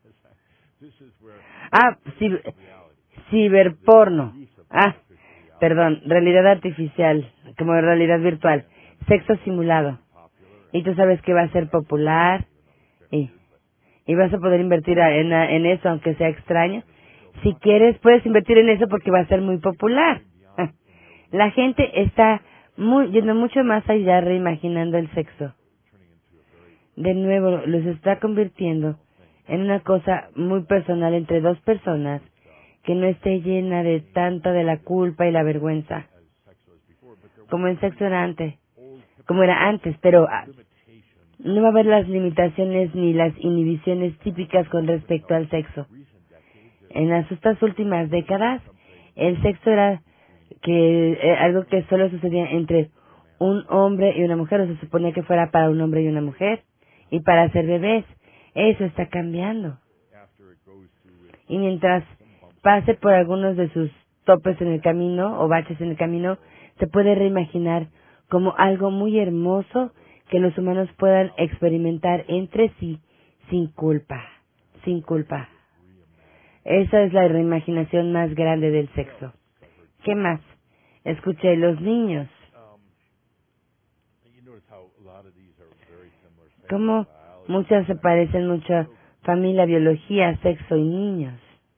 Ah, ciberporno. Ah, perdón, realidad artificial, como realidad virtual. Sexo simulado. Y tú sabes que va a ser popular y vas a poder invertir en eso, aunque sea extraño. Si quieres, puedes invertir en eso porque va a ser muy popular. La gente está yendo mucho más allá reimaginando el sexo. De nuevo, los está convirtiendo en una cosa muy personal entre dos personas que no esté llena de tanta de la culpa y la vergüenza. Como el sexo era antes, como era antes, pero no va a haber las limitaciones ni las inhibiciones típicas con respecto al sexo. En estas últimas décadas, el sexo era algo que solo sucedía entre un hombre y una mujer, o se suponía que fuera para un hombre y una mujer, y para hacer bebés. Eso está cambiando. Y mientras pase por algunos de sus topes en el camino, o baches en el camino, se puede reimaginar como algo muy hermoso que los humanos puedan experimentar entre sí sin culpa, sin culpa. Esa es la reimaginación más grande del sexo. ¿Qué más? Escuché, los niños. ¿Cómo muchas se parecen mucho? Familia, biología, sexo y niños.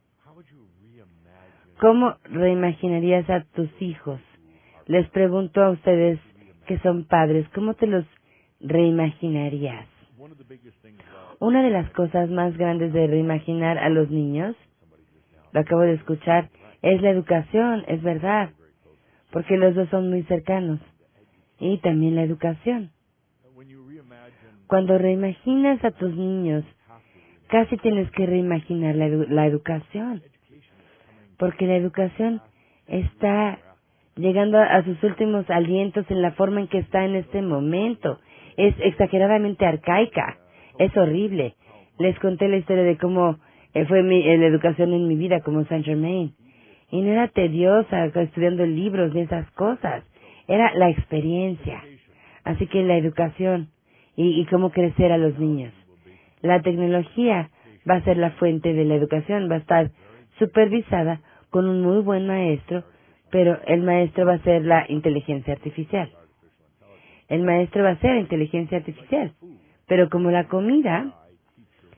¿Cómo reimaginarías a tus hijos? Les pregunto a ustedes que son padres, ¿cómo te los reimaginarías? Una de las cosas más grandes de reimaginar a los niños, lo acabo de escuchar, es la educación, es verdad, porque los dos son muy cercanos. Y también la educación. Cuando reimaginas a tus niños, casi tienes que reimaginar la educación, porque la educación está llegando a sus últimos alientos en la forma en que está en este momento. Es exageradamente arcaica, es horrible. Les conté la historia de cómo fue la educación en mi vida como Saint Germain. Y no era tediosa estudiando libros ni esas cosas, era la experiencia. Así que la educación y cómo crecer a los niños. La tecnología va a ser la fuente de la educación, va a estar supervisada con un muy buen maestro, pero el maestro va a ser la inteligencia artificial. El maestro va a ser inteligencia artificial, pero como la comida,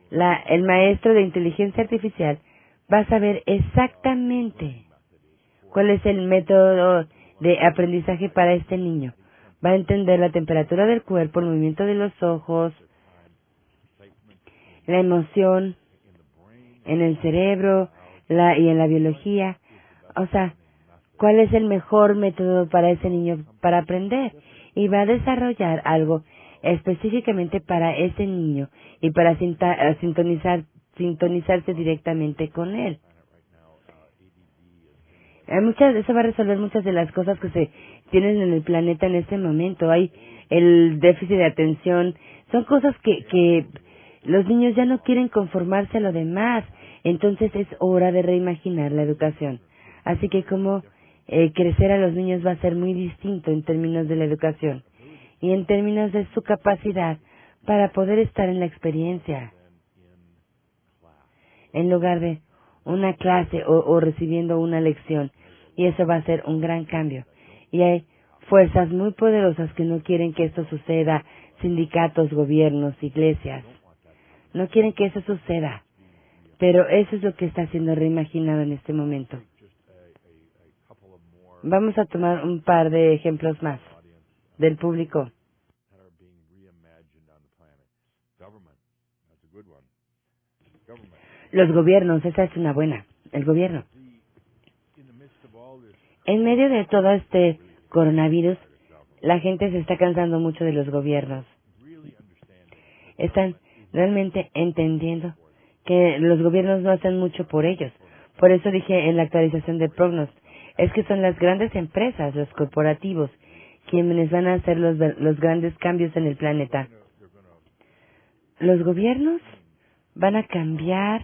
el maestro de inteligencia artificial va a saber exactamente ¿Cuál es el método de aprendizaje para este niño? Va a entender la temperatura del cuerpo, el movimiento de los ojos, la emoción en el cerebro y en la biología. O sea, ¿cuál es el mejor método para ese niño para aprender? Y va a desarrollar algo específicamente para ese niño y para sintonizarse directamente con él. Eso va a resolver muchas de las cosas que se tienen en el planeta en este momento. Hay el déficit de atención. Son cosas que los niños ya no quieren conformarse a lo demás. Entonces es hora de reimaginar la educación. Así que como crecer a los niños va a ser muy distinto en términos de la educación y en términos de su capacidad para poder estar en la experiencia en lugar de una clase o recibiendo una lección. Y eso va a ser un gran cambio. Y hay fuerzas muy poderosas que no quieren que esto suceda, sindicatos, gobiernos, iglesias. No quieren que eso suceda. Pero eso es lo que está siendo reimaginado en este momento. Vamos a tomar un par de ejemplos más del público. Los gobiernos, esa es una buena. El gobierno. En medio de todo este coronavirus, la gente se está cansando mucho de los gobiernos. Están realmente entendiendo que los gobiernos no hacen mucho por ellos. Por eso dije en la actualización de Prognos, es que son las grandes empresas, los corporativos, quienes van a hacer los grandes cambios en el planeta. Los gobiernos van a cambiar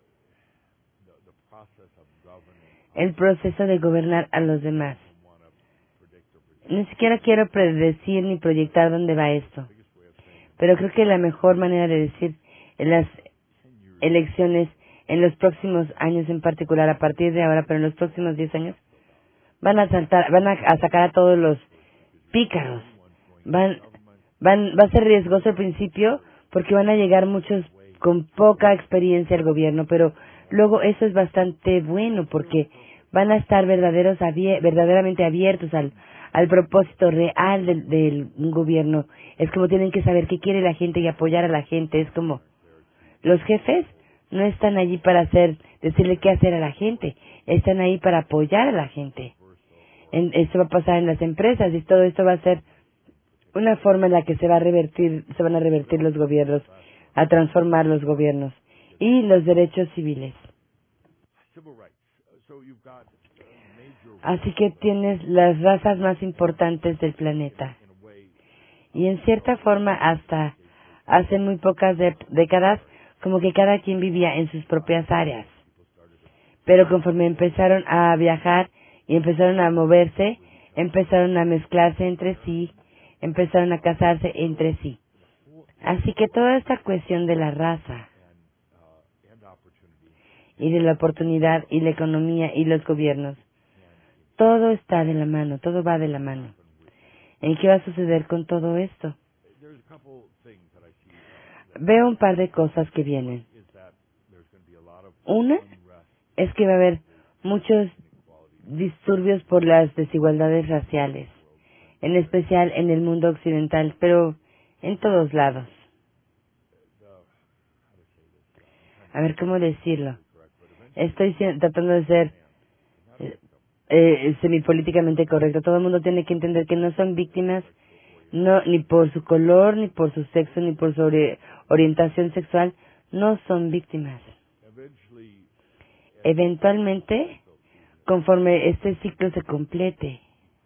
el proceso de gobernar a los demás. Ni siquiera quiero predecir ni proyectar dónde va esto, pero creo que la mejor manera de decir las elecciones en los próximos años en particular, a partir de ahora, pero en los próximos 10 años, van a sacar a todos los pícaros. Va a ser riesgoso al principio porque van a llegar muchos con poca experiencia al gobierno, pero luego eso es bastante bueno porque van a estar verdaderamente abiertos al propósito real del gobierno. Es como tienen que saber qué quiere la gente y apoyar a la gente. Es como los jefes no están allí para decirle qué hacer a la gente, están ahí para apoyar a la gente. Esto va a pasar en las empresas y todo esto va a ser una forma en la que se van a revertir los gobiernos, a transformar los gobiernos y los derechos civiles. Así que tienes las razas más importantes del planeta. Y en cierta forma hasta hace muy pocas décadas, como que cada quien vivía en sus propias áreas. Pero conforme empezaron a viajar y empezaron a moverse, empezaron a mezclarse entre sí, empezaron a casarse entre sí. Así que toda esta cuestión de la raza y de la oportunidad y la economía y los gobiernos, todo está de la mano, todo va de la mano. ¿En qué va a suceder con todo esto? Veo un par de cosas que vienen. Una es que va a haber muchos disturbios por las desigualdades raciales, en especial en el mundo occidental, pero en todos lados. A ver, ¿cómo decirlo? Estoy tratando de ser semipolíticamente correcto. Todo el mundo tiene que entender que no son víctimas, no ni por su color, ni por su sexo, ni por su orientación sexual. No son víctimas. Eventualmente, conforme este ciclo se complete,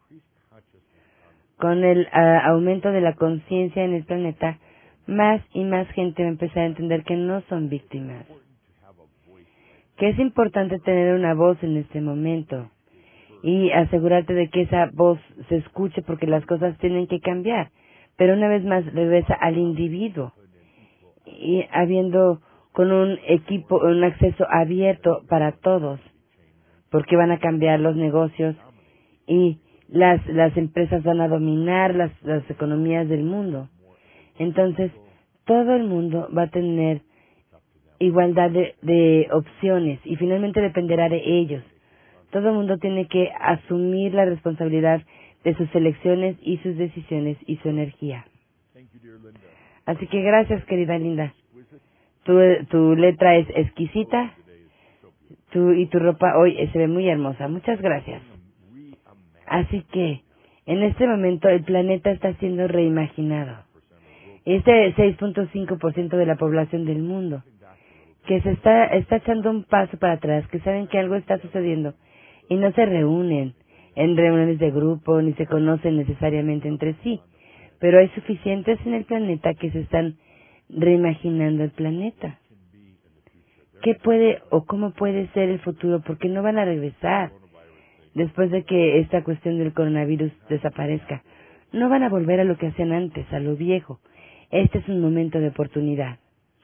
con el aumento de la conciencia en el planeta, más y más gente va a empezar a entender que no son víctimas. Que es importante tener una voz en este momento y asegurarte de que esa voz se escuche porque las cosas tienen que cambiar. Pero una vez más regresa al individuo y habiendo con un acceso abierto para todos, porque van a cambiar los negocios y las empresas van a dominar las economías del mundo. Entonces, todo el mundo va a tener igualdad de opciones y finalmente dependerá de ellos. Todo el mundo tiene que asumir la responsabilidad de sus elecciones y sus decisiones y su energía. Así que gracias, querida Linda. Tu letra es exquisita y tu ropa hoy se ve muy hermosa. Muchas gracias. Así que en este momento el planeta está siendo reimaginado. Este 6.5% de la población del mundo que se está echando un paso para atrás, que saben que algo está sucediendo y no se reúnen en reuniones de grupo ni se conocen necesariamente entre sí, pero hay suficientes en el planeta que se están reimaginando el planeta. ¿Qué puede o cómo puede ser el futuro? Porque no van a regresar después de que esta cuestión del coronavirus desaparezca. No van a volver a lo que hacían antes, a lo viejo. Este es un momento de oportunidad.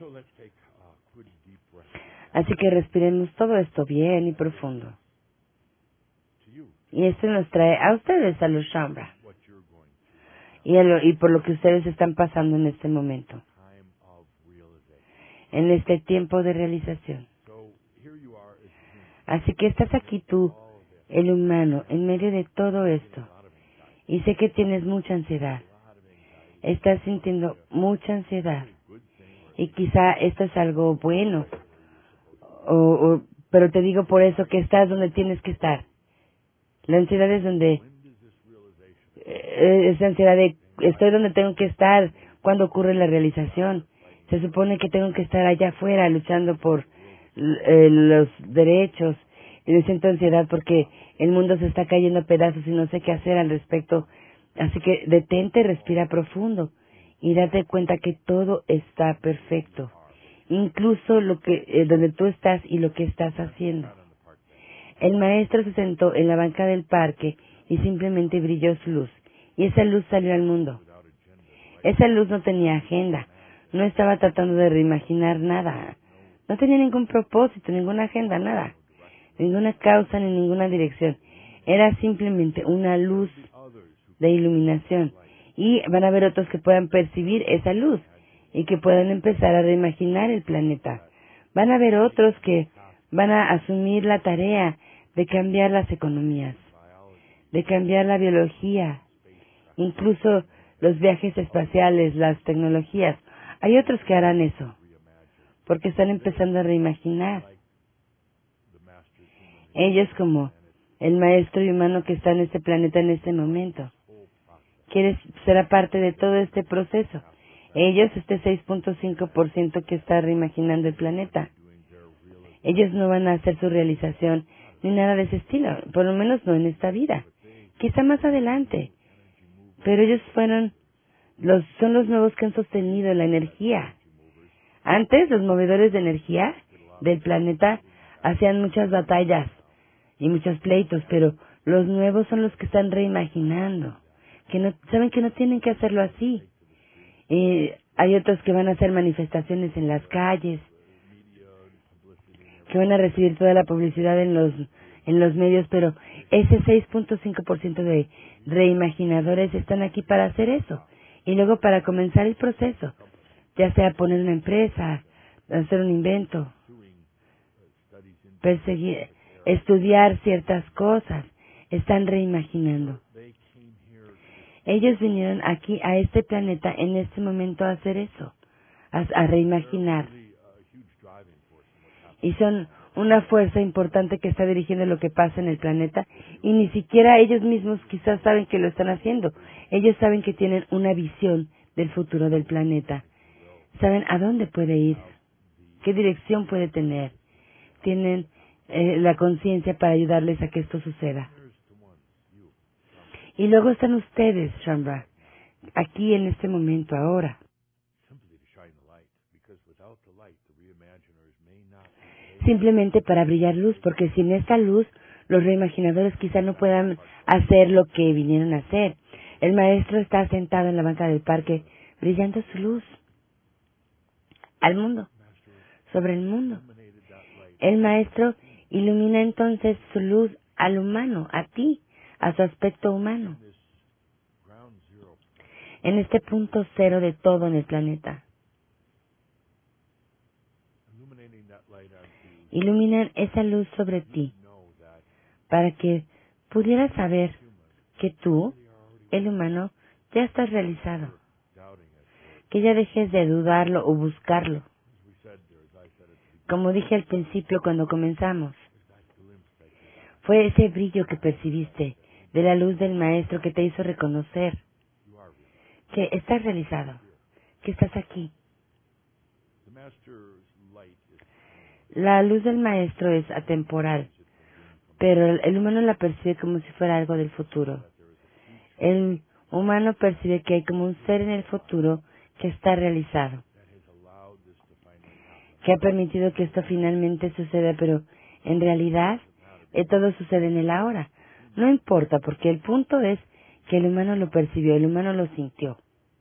Así que respiremos todo esto bien y profundo. Y esto nos trae a ustedes, a los Shambra, y por lo que ustedes están pasando en este momento, en este tiempo de realización. Así que estás aquí tú, el humano, en medio de todo esto, y sé que tienes mucha ansiedad. Estás sintiendo mucha ansiedad, y quizá esto es algo bueno, pero te digo por eso que estás donde tienes que estar. La ansiedad es donde, es la ansiedad de, estoy donde tengo que estar cuando ocurre la realización. Se supone que tengo que estar allá afuera luchando por los derechos. Y me siento ansiedad porque el mundo se está cayendo a pedazos y no sé qué hacer al respecto. Así que detente, respira profundo y date cuenta que todo está perfecto. Incluso donde tú estás y lo que estás haciendo. El maestro se sentó en la banca del parque y simplemente brilló su luz. Y esa luz salió al mundo. Esa luz no tenía agenda. No estaba tratando de reimaginar nada. No tenía ningún propósito, ninguna agenda, nada. Ninguna causa ni ninguna dirección. Era simplemente una luz de iluminación. Y van a haber otros que puedan percibir esa luz y que puedan empezar a reimaginar el planeta. Van a haber otros que van a asumir la tarea de cambiar las economías, de cambiar la biología, incluso los viajes espaciales, las tecnologías. Hay otros que harán eso, porque están empezando a reimaginar. Ellos como el maestro humano que está en este planeta en este momento. Será parte de todo este proceso. Ellos, este 6.5% que está reimaginando el planeta. Ellos no van a hacer su realización ni nada de ese estilo, por lo menos no en esta vida. Quizá más adelante. Pero ellos son los nuevos que han sostenido la energía. Antes, los movedores de energía del planeta hacían muchas batallas y muchos pleitos, pero los nuevos son los que están reimaginando, saben que no tienen que hacerlo así. Hay otros que van a hacer manifestaciones en las calles, que van a recibir toda la publicidad en los medios, pero ese 6.5% de reimaginadores están aquí para hacer eso. Y luego para comenzar el proceso, ya sea poner una empresa, hacer un invento, perseguir, estudiar ciertas cosas, están reimaginando. Ellos vinieron aquí a este planeta en este momento a hacer eso, a reimaginar. Y son una fuerza importante que está dirigiendo lo que pasa en el planeta y ni siquiera ellos mismos quizás saben que lo están haciendo. Ellos saben que tienen una visión del futuro del planeta. Saben a dónde puede ir, qué dirección puede tener. Tienen la conciencia para ayudarles a que esto suceda. Y luego están ustedes, Shambra, aquí en este momento, ahora. Simplemente para brillar luz, porque sin esta luz, los reimaginadores quizá no puedan hacer lo que vinieron a hacer. El maestro está sentado en la banca del parque, brillando su luz al mundo, sobre el mundo. El maestro ilumina entonces su luz al humano, a ti, a su aspecto humano, en este punto cero de todo en el planeta. Iluminan esa luz sobre ti, para que pudieras saber que tú, el humano, ya estás realizado, que ya dejes de dudarlo o buscarlo. Como dije al principio cuando comenzamos, fue ese brillo que percibiste de la luz del Maestro que te hizo reconocer que estás realizado, que estás aquí. La luz del Maestro es atemporal, pero el humano la percibe como si fuera algo del futuro. El humano percibe que hay como un ser en el futuro que está realizado, que ha permitido que esto finalmente suceda, pero en realidad todo sucede en el ahora. No importa, porque el punto es que el humano lo percibió, el humano lo sintió.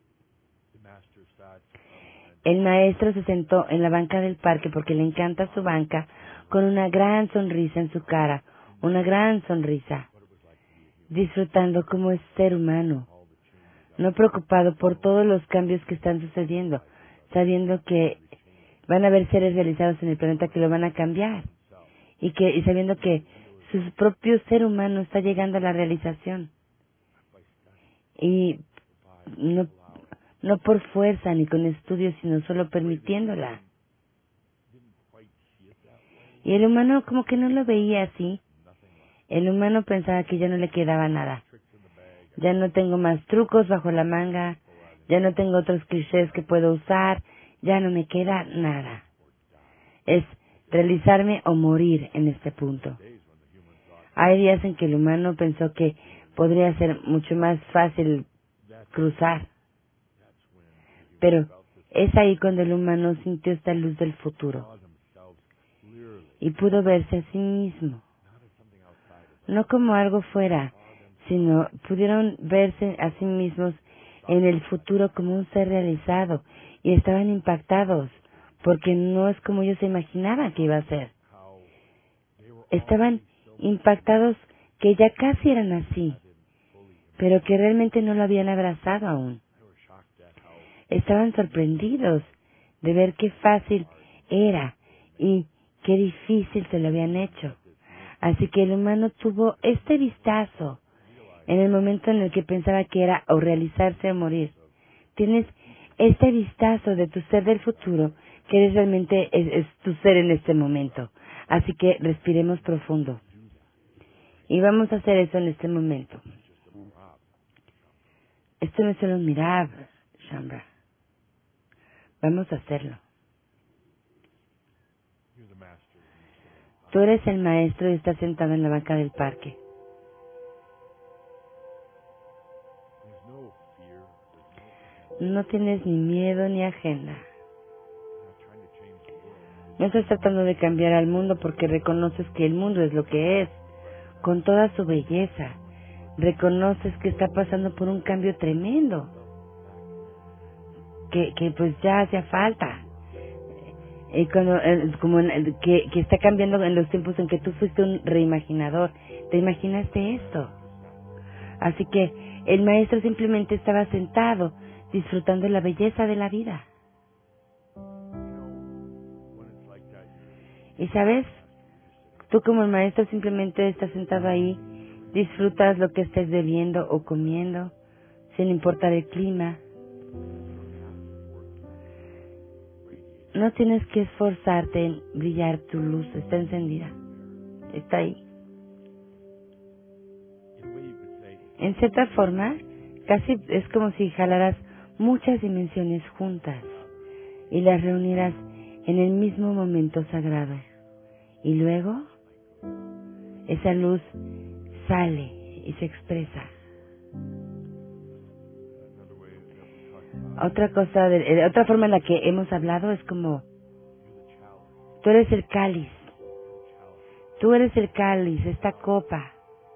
El Maestro se sentó en la banca del parque porque le encanta su banca, con una gran sonrisa en su cara, una gran sonrisa, disfrutando como es ser humano, no preocupado por todos los cambios que están sucediendo, sabiendo que van a haber seres realizados en el planeta que lo van a cambiar, y sabiendo que su propio ser humano está llegando a la realización, y no por fuerza ni con estudios, sino solo permitiéndola. Y el humano como que no lo veía así. El humano pensaba que ya no le quedaba nada. Ya no tengo más trucos bajo la manga, ya no tengo otros clichés que puedo usar, ya no me queda nada. Es realizarme o morir en este punto. Hay días en que el humano pensó que podría ser mucho más fácil cruzar. Pero es ahí cuando el humano sintió esta luz del futuro y pudo verse a sí mismo, no como algo fuera, sino pudieron verse a sí mismos en el futuro como un ser realizado y estaban impactados porque no es como ellos se imaginaban que iba a ser. Estaban impactados que ya casi eran así, pero que realmente no lo habían abrazado aún. Estaban sorprendidos de ver qué fácil era y qué difícil se lo habían hecho. Así que el humano tuvo este vistazo en el momento en el que pensaba que era o realizarse o morir. Tienes este vistazo de tu ser del futuro, que realmente es tu ser en este momento. Así que respiremos profundo. Y vamos a hacer eso en este momento. Esto no es solo un mirab, Shambra. Vamos a hacerlo. Tú eres el maestro y estás sentado en la banca del parque. No tienes ni miedo ni agenda. No estás tratando de cambiar al mundo porque reconoces que el mundo es lo que es, con toda su belleza. Reconoces que está pasando por un cambio tremendo, que pues ya hacía falta. Y que está cambiando en los tiempos en que tú fuiste un reimaginador. Te imaginaste esto. Así que el maestro simplemente estaba sentado, disfrutando la belleza de la vida. Y sabes, tú como el maestro simplemente estás sentado ahí, disfrutas lo que estés bebiendo o comiendo, sin importar el clima. No tienes que esforzarte en brillar, tu luz está encendida, está ahí. En cierta forma, casi es como si jalaras muchas dimensiones juntas y las reunieras en el mismo momento sagrado. Y luego, esa luz sale y se expresa. Otra forma en la que hemos hablado es como, tú eres el cáliz. Tú eres el cáliz, esta copa.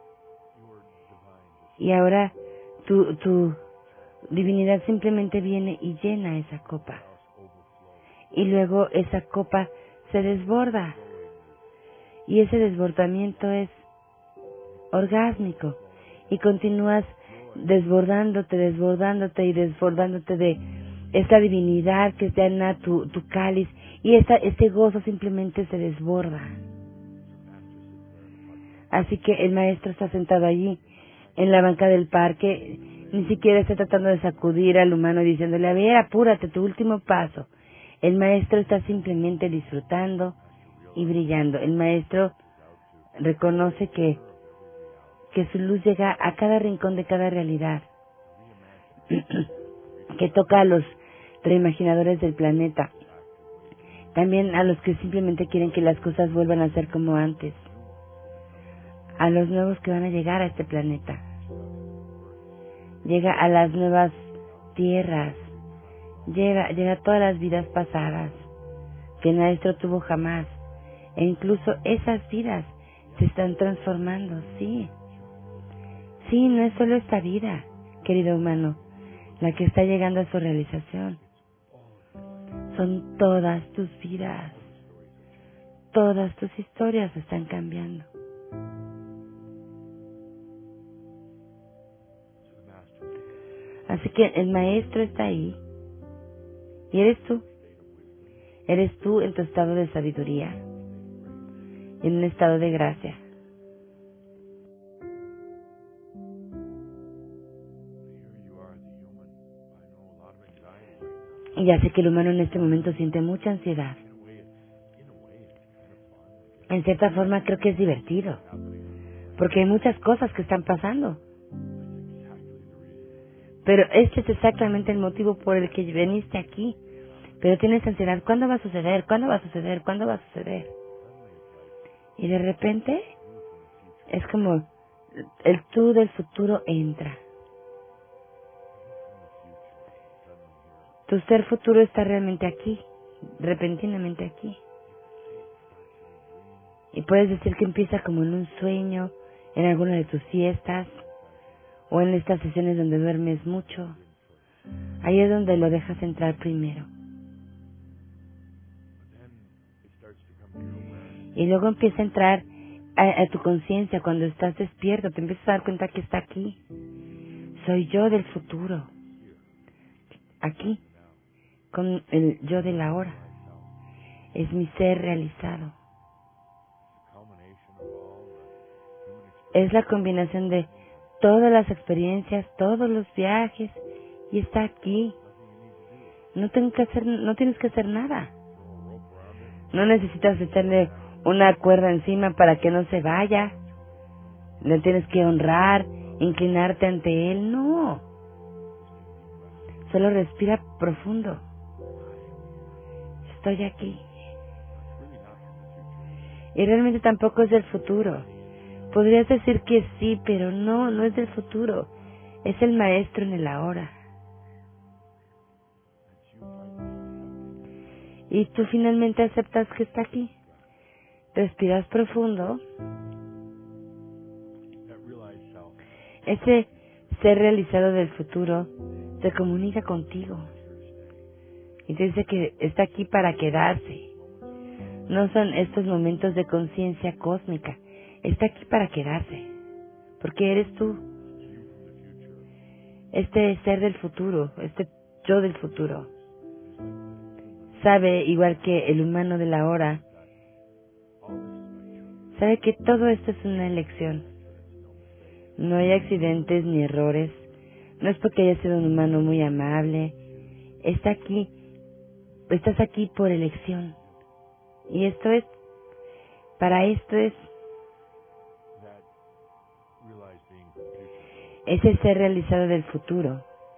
Y ahora tu divinidad simplemente viene y llena esa copa. Y luego esa copa se desborda. Y ese desbordamiento es orgásmico. Y continúas desbordándote y desbordándote de esta divinidad que llena tu cáliz. Y este gozo simplemente se desborda. Así que el maestro está sentado allí, en la banca del parque, ni siquiera está tratando de sacudir al humano diciéndole, a ver, apúrate, tu último paso. El maestro está simplemente disfrutando y brillando. El maestro reconoce que su luz llega a cada rincón de cada realidad, que toca a los reimaginadores del planeta, también a los que simplemente quieren que las cosas vuelvan a ser como antes, a los nuevos que van a llegar a este planeta. Llega a las nuevas tierras, llega a todas las vidas pasadas que el maestro tuvo jamás, e incluso esas vidas se están transformando, sí. Sí, no es solo esta vida, querido humano, la que está llegando a su realización. Son todas tus vidas, todas tus historias están cambiando. Así que el maestro está ahí, y eres tú en tu estado de sabiduría, en un estado de gracia. Y ya sé que el humano en este momento siente mucha ansiedad. En cierta forma creo que es divertido, porque hay muchas cosas que están pasando. Pero este es exactamente el motivo por el que viniste aquí. Pero tienes ansiedad, ¿cuándo va a suceder? ¿Cuándo va a suceder? ¿Cuándo va a suceder? Y de repente es como el tú del futuro entra. Tu ser futuro está realmente aquí, repentinamente aquí. Y puedes decir que empieza como en un sueño, en alguna de tus siestas, o en estas sesiones donde duermes mucho. Ahí es donde lo dejas entrar primero. Y luego empieza a entrar a tu conciencia cuando estás despierto. Te empiezas a dar cuenta que está aquí. Soy yo del futuro. Aquí, con el yo de la hora. Es mi ser realizado. Es la combinación de todas las experiencias, todos los viajes, y está aquí. No tienes que hacer nada. No necesitas echarle una cuerda encima para que no se vaya. No tienes que honrar, inclinarte ante él, no. Solo respira profundo. Estoy aquí. Y realmente tampoco es del futuro. Podrías decir que sí, pero no es del futuro. Es el maestro en el ahora. Y tú finalmente aceptas que está aquí. Respiras profundo. Ese ser realizado del futuro se comunica contigo. Y te dice que está aquí para quedarse. No son estos momentos de conciencia cósmica. Está aquí para quedarse. Porque eres tú. Este ser del futuro, este yo del futuro, sabe, igual que el humano de la hora, sabe que todo esto es una elección. No hay accidentes ni errores. No es porque haya sido un humano muy amable. Estás aquí por elección. Y para esto es ese ser realizado del futuro.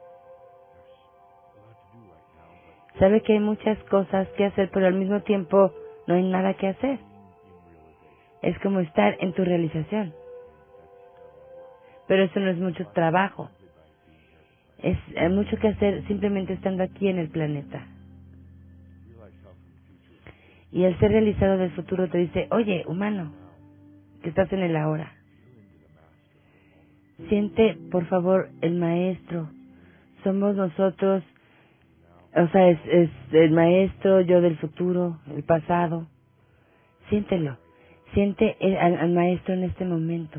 Sabe que hay muchas cosas que hacer, pero al mismo tiempo no hay nada que hacer. Es como estar en tu realización. Pero eso no es mucho trabajo. Hay mucho que hacer simplemente estando aquí en el planeta. Y el ser realizado del futuro te dice, oye, humano, que estás en el ahora. Siente, por favor, el maestro. Somos nosotros, o sea, es el maestro, yo del futuro, el pasado. Siéntelo. Siente al maestro en este momento.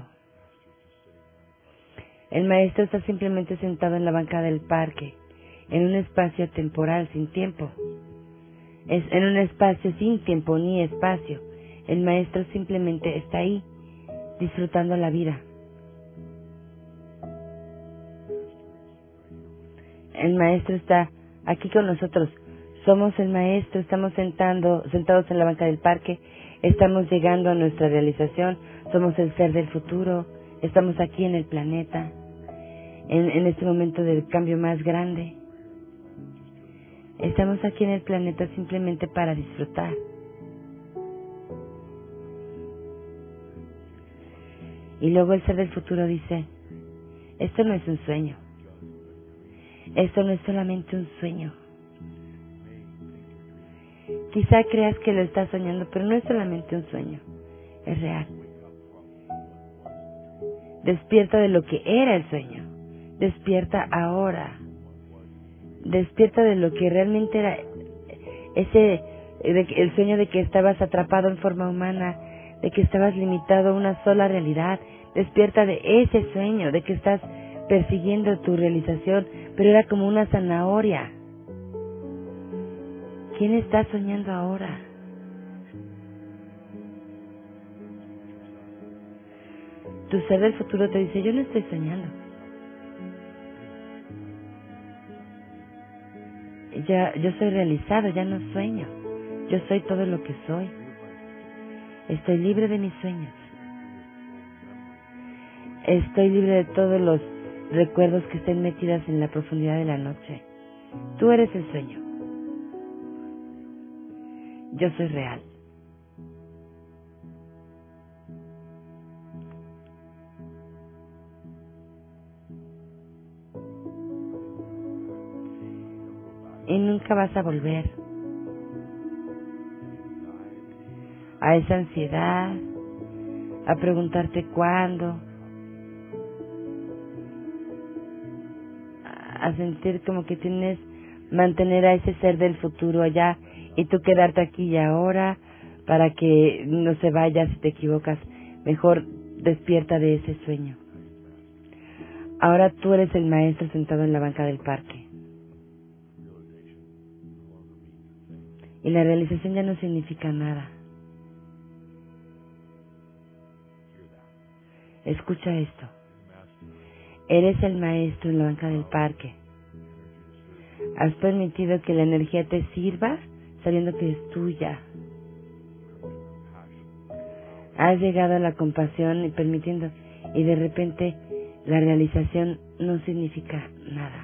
El maestro está simplemente sentado en la banca del parque, en un espacio temporal sin tiempo. Es en un espacio sin tiempo ni espacio. El maestro simplemente está ahí, disfrutando la vida. El Maestro está aquí con nosotros. Somos el Maestro, estamos sentados en la banca del parque, estamos llegando a nuestra realización, somos el ser del futuro, estamos aquí en el planeta, en este momento del cambio más grande. Estamos aquí en el planeta simplemente para disfrutar. Y luego el ser del futuro dice, esto no es un sueño, esto no es solamente un sueño. Quizá creas que lo estás soñando, pero no es solamente un sueño, es real. Despierta de lo que era el sueño, despierta ahora, despierta de lo que realmente era el sueño de que estabas atrapado en forma humana, de que estabas limitado a una sola realidad. Despierta de ese sueño, de que estás persiguiendo tu realización, pero era como una zanahoria. ¿Quién está soñando ahora? Tu ser del futuro te dice, yo no estoy soñando. Yo soy realizado, ya no sueño. Yo soy todo lo que soy. Estoy libre de mis sueños. Estoy libre de todos los recuerdos que estén metidos en la profundidad de la noche. Tú eres el sueño. Yo soy real. Y nunca vas a volver a esa ansiedad, a preguntarte cuándo, a sentir como que tienes mantener a ese ser del futuro allá y tú quedarte aquí y ahora para que no se vaya si te equivocas. Mejor despierta de ese sueño. Ahora tú eres el Maestro sentado en la banca del parque. Y la realización ya no significa nada. Escucha esto. Eres el Maestro en la banca del parque. Has permitido que la energía te sirva sabiendo que es tuya. Has llegado a la compasión y permitiendo, y de repente la realización no significa nada.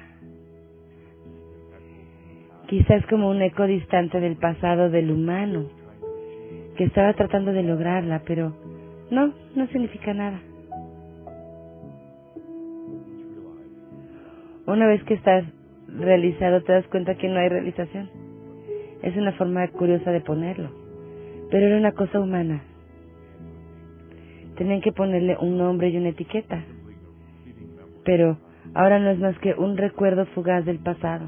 Quizás como un eco distante del pasado del humano, que estaba tratando de lograrla, pero no significa nada. Una vez que estás realizado, te das cuenta que no hay realización. Es una forma curiosa de ponerlo, pero era una cosa humana. Tenían que ponerle un nombre y una etiqueta, pero ahora no es más que un recuerdo fugaz del pasado,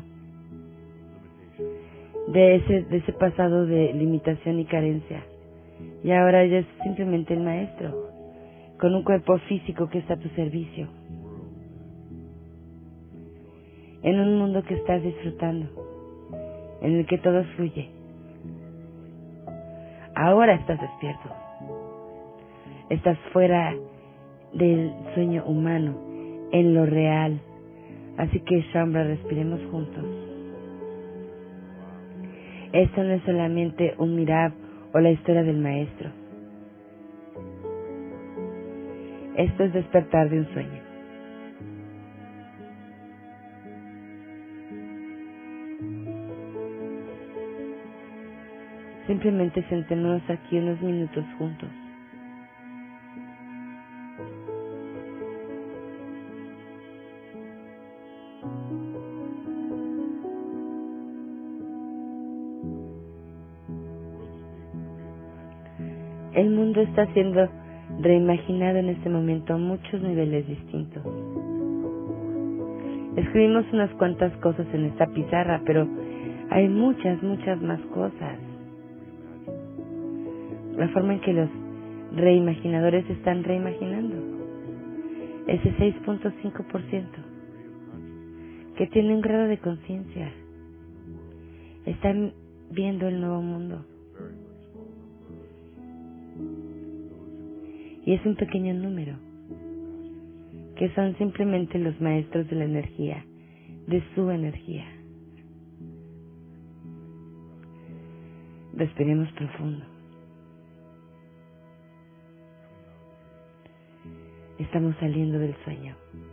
de ese pasado de limitación y carencia. Y ahora ella es simplemente el Maestro, con un cuerpo físico que está a tu servicio, en un mundo que estás disfrutando, en el que todo fluye. Ahora estás despierto. Estás fuera del sueño humano, en lo real. Así que, Shambhala, respiremos juntos. Esto no es solamente un mirab o la historia del Maestro. Esto es despertar de un sueño. Simplemente sentémonos aquí unos minutos juntos. El mundo está siendo reimaginado en este momento a muchos niveles distintos. Escribimos unas cuantas cosas en esta pizarra, pero hay muchas más cosas. La forma en que los reimaginadores están reimaginando. Ese 6.5% que tiene un grado de conciencia. Están viendo el nuevo mundo. Y es un pequeño número, que son simplemente los maestros de la energía, de su energía. Respiremos profundo. Estamos saliendo del sueño.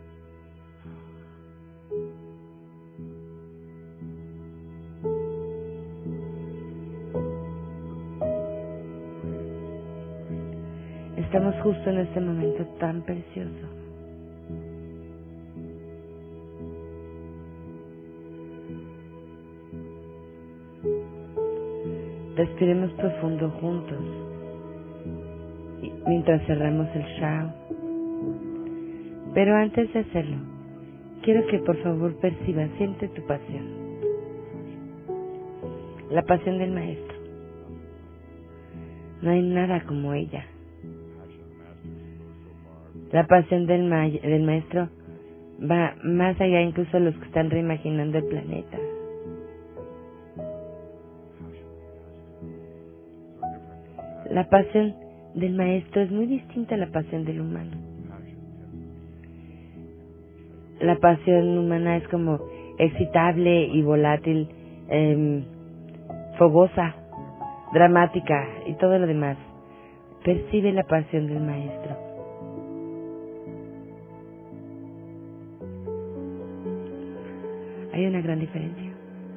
Estamos justo en este momento tan precioso. Respiremos profundo juntos mientras cerramos el Shao. Pero antes de hacerlo, quiero que por favor percibas, siente tu pasión. La pasión del Maestro. No hay nada como ella. La pasión del Maestro va más allá incluso de los que están reimaginando el planeta. La pasión del Maestro es muy distinta a la pasión del humano. La pasión humana es como excitable y volátil, fogosa, dramática y todo lo demás. Percibe la pasión del Maestro. Hay una gran diferencia.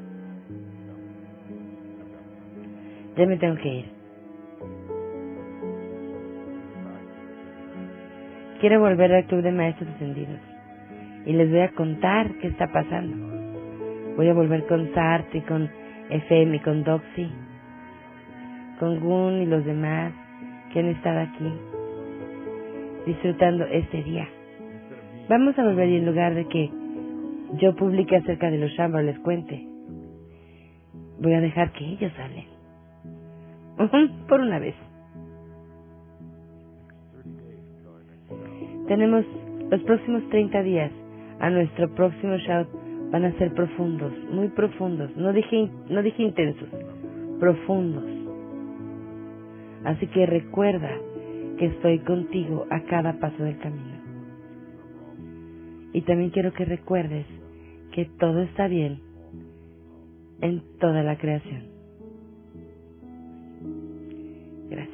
Ya me tengo que ir. Quiero volver al Club de Maestros Ascendidos y les voy a contar qué está pasando. Voy a volver con Sartre, con FM y con Doxy, con Gun y los demás que han estado aquí disfrutando este día. Vamos a volver y en lugar de que yo publique acerca de los Shambhala les cuente, voy a dejar que ellos hablen. Por una vez. Tenemos los próximos 30 días a nuestro próximo shout. Van a ser profundos, muy profundos. No dije intensos, profundos. Así que recuerda que estoy contigo a cada paso del camino. Y también quiero que recuerdes que todo está bien en toda la creación. Gracias.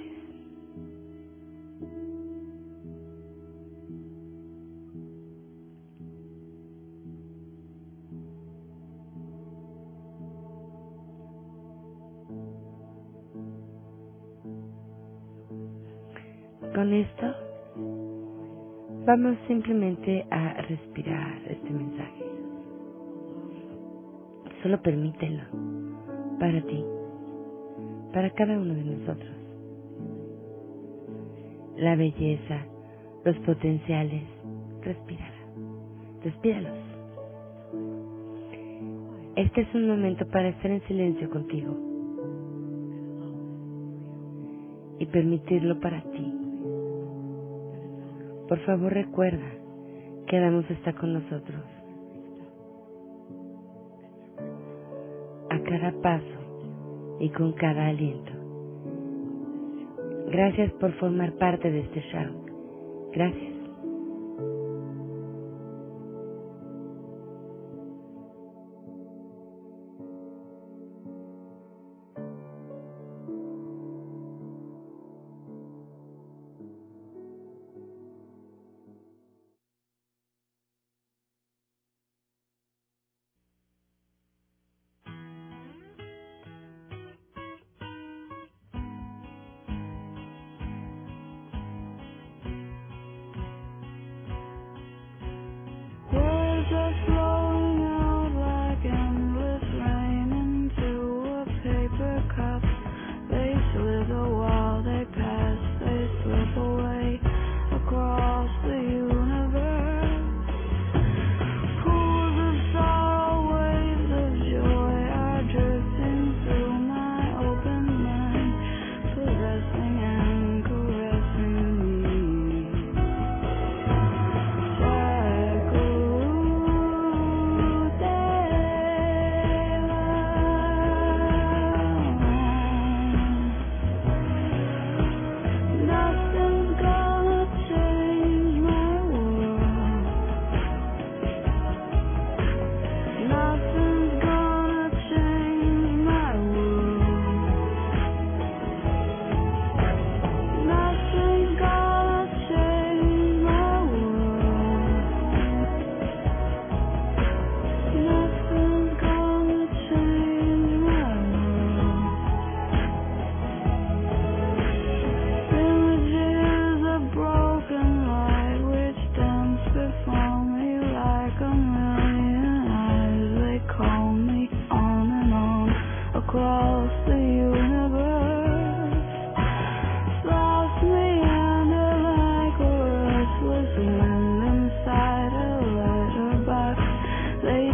Con esto, vamos simplemente a respirar este mensaje. Solo permítelo, para ti, para cada uno de nosotros. La belleza, los potenciales, respíralos. Este es un momento para estar en silencio contigo y permitirlo para ti. Por favor, recuerda que Damos está con nosotros a cada paso y con cada aliento. Gracias por formar parte de este show. Gracias.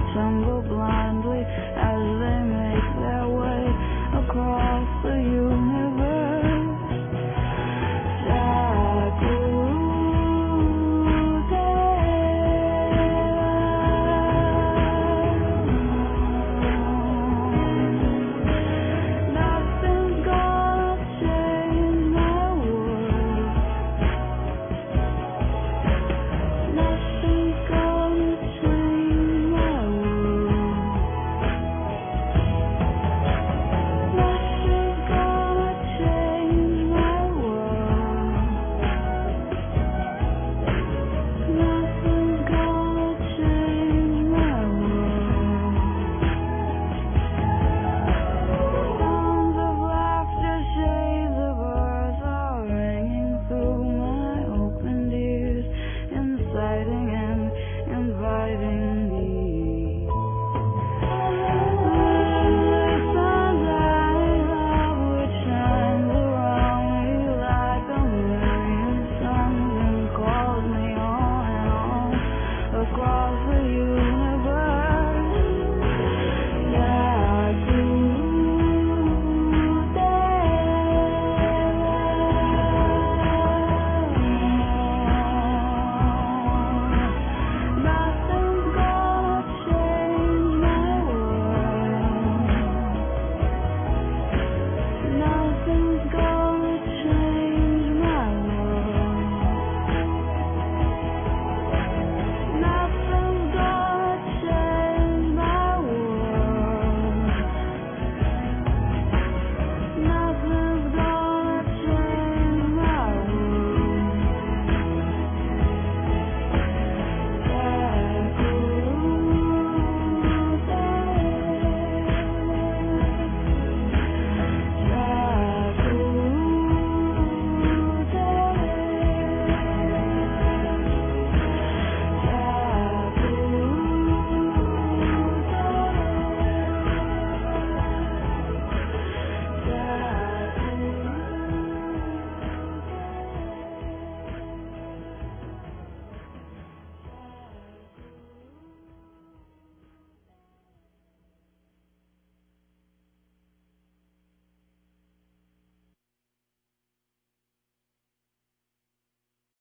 tremble blindly as they make their way across the universe. Nothing's gonna change my world. Nothing's gonna change my world. Nothing's gonna change my world. Nothing's gonna change my world. Sounds of laughter, shades of earth are ringing through my opened ears, inciting and inviting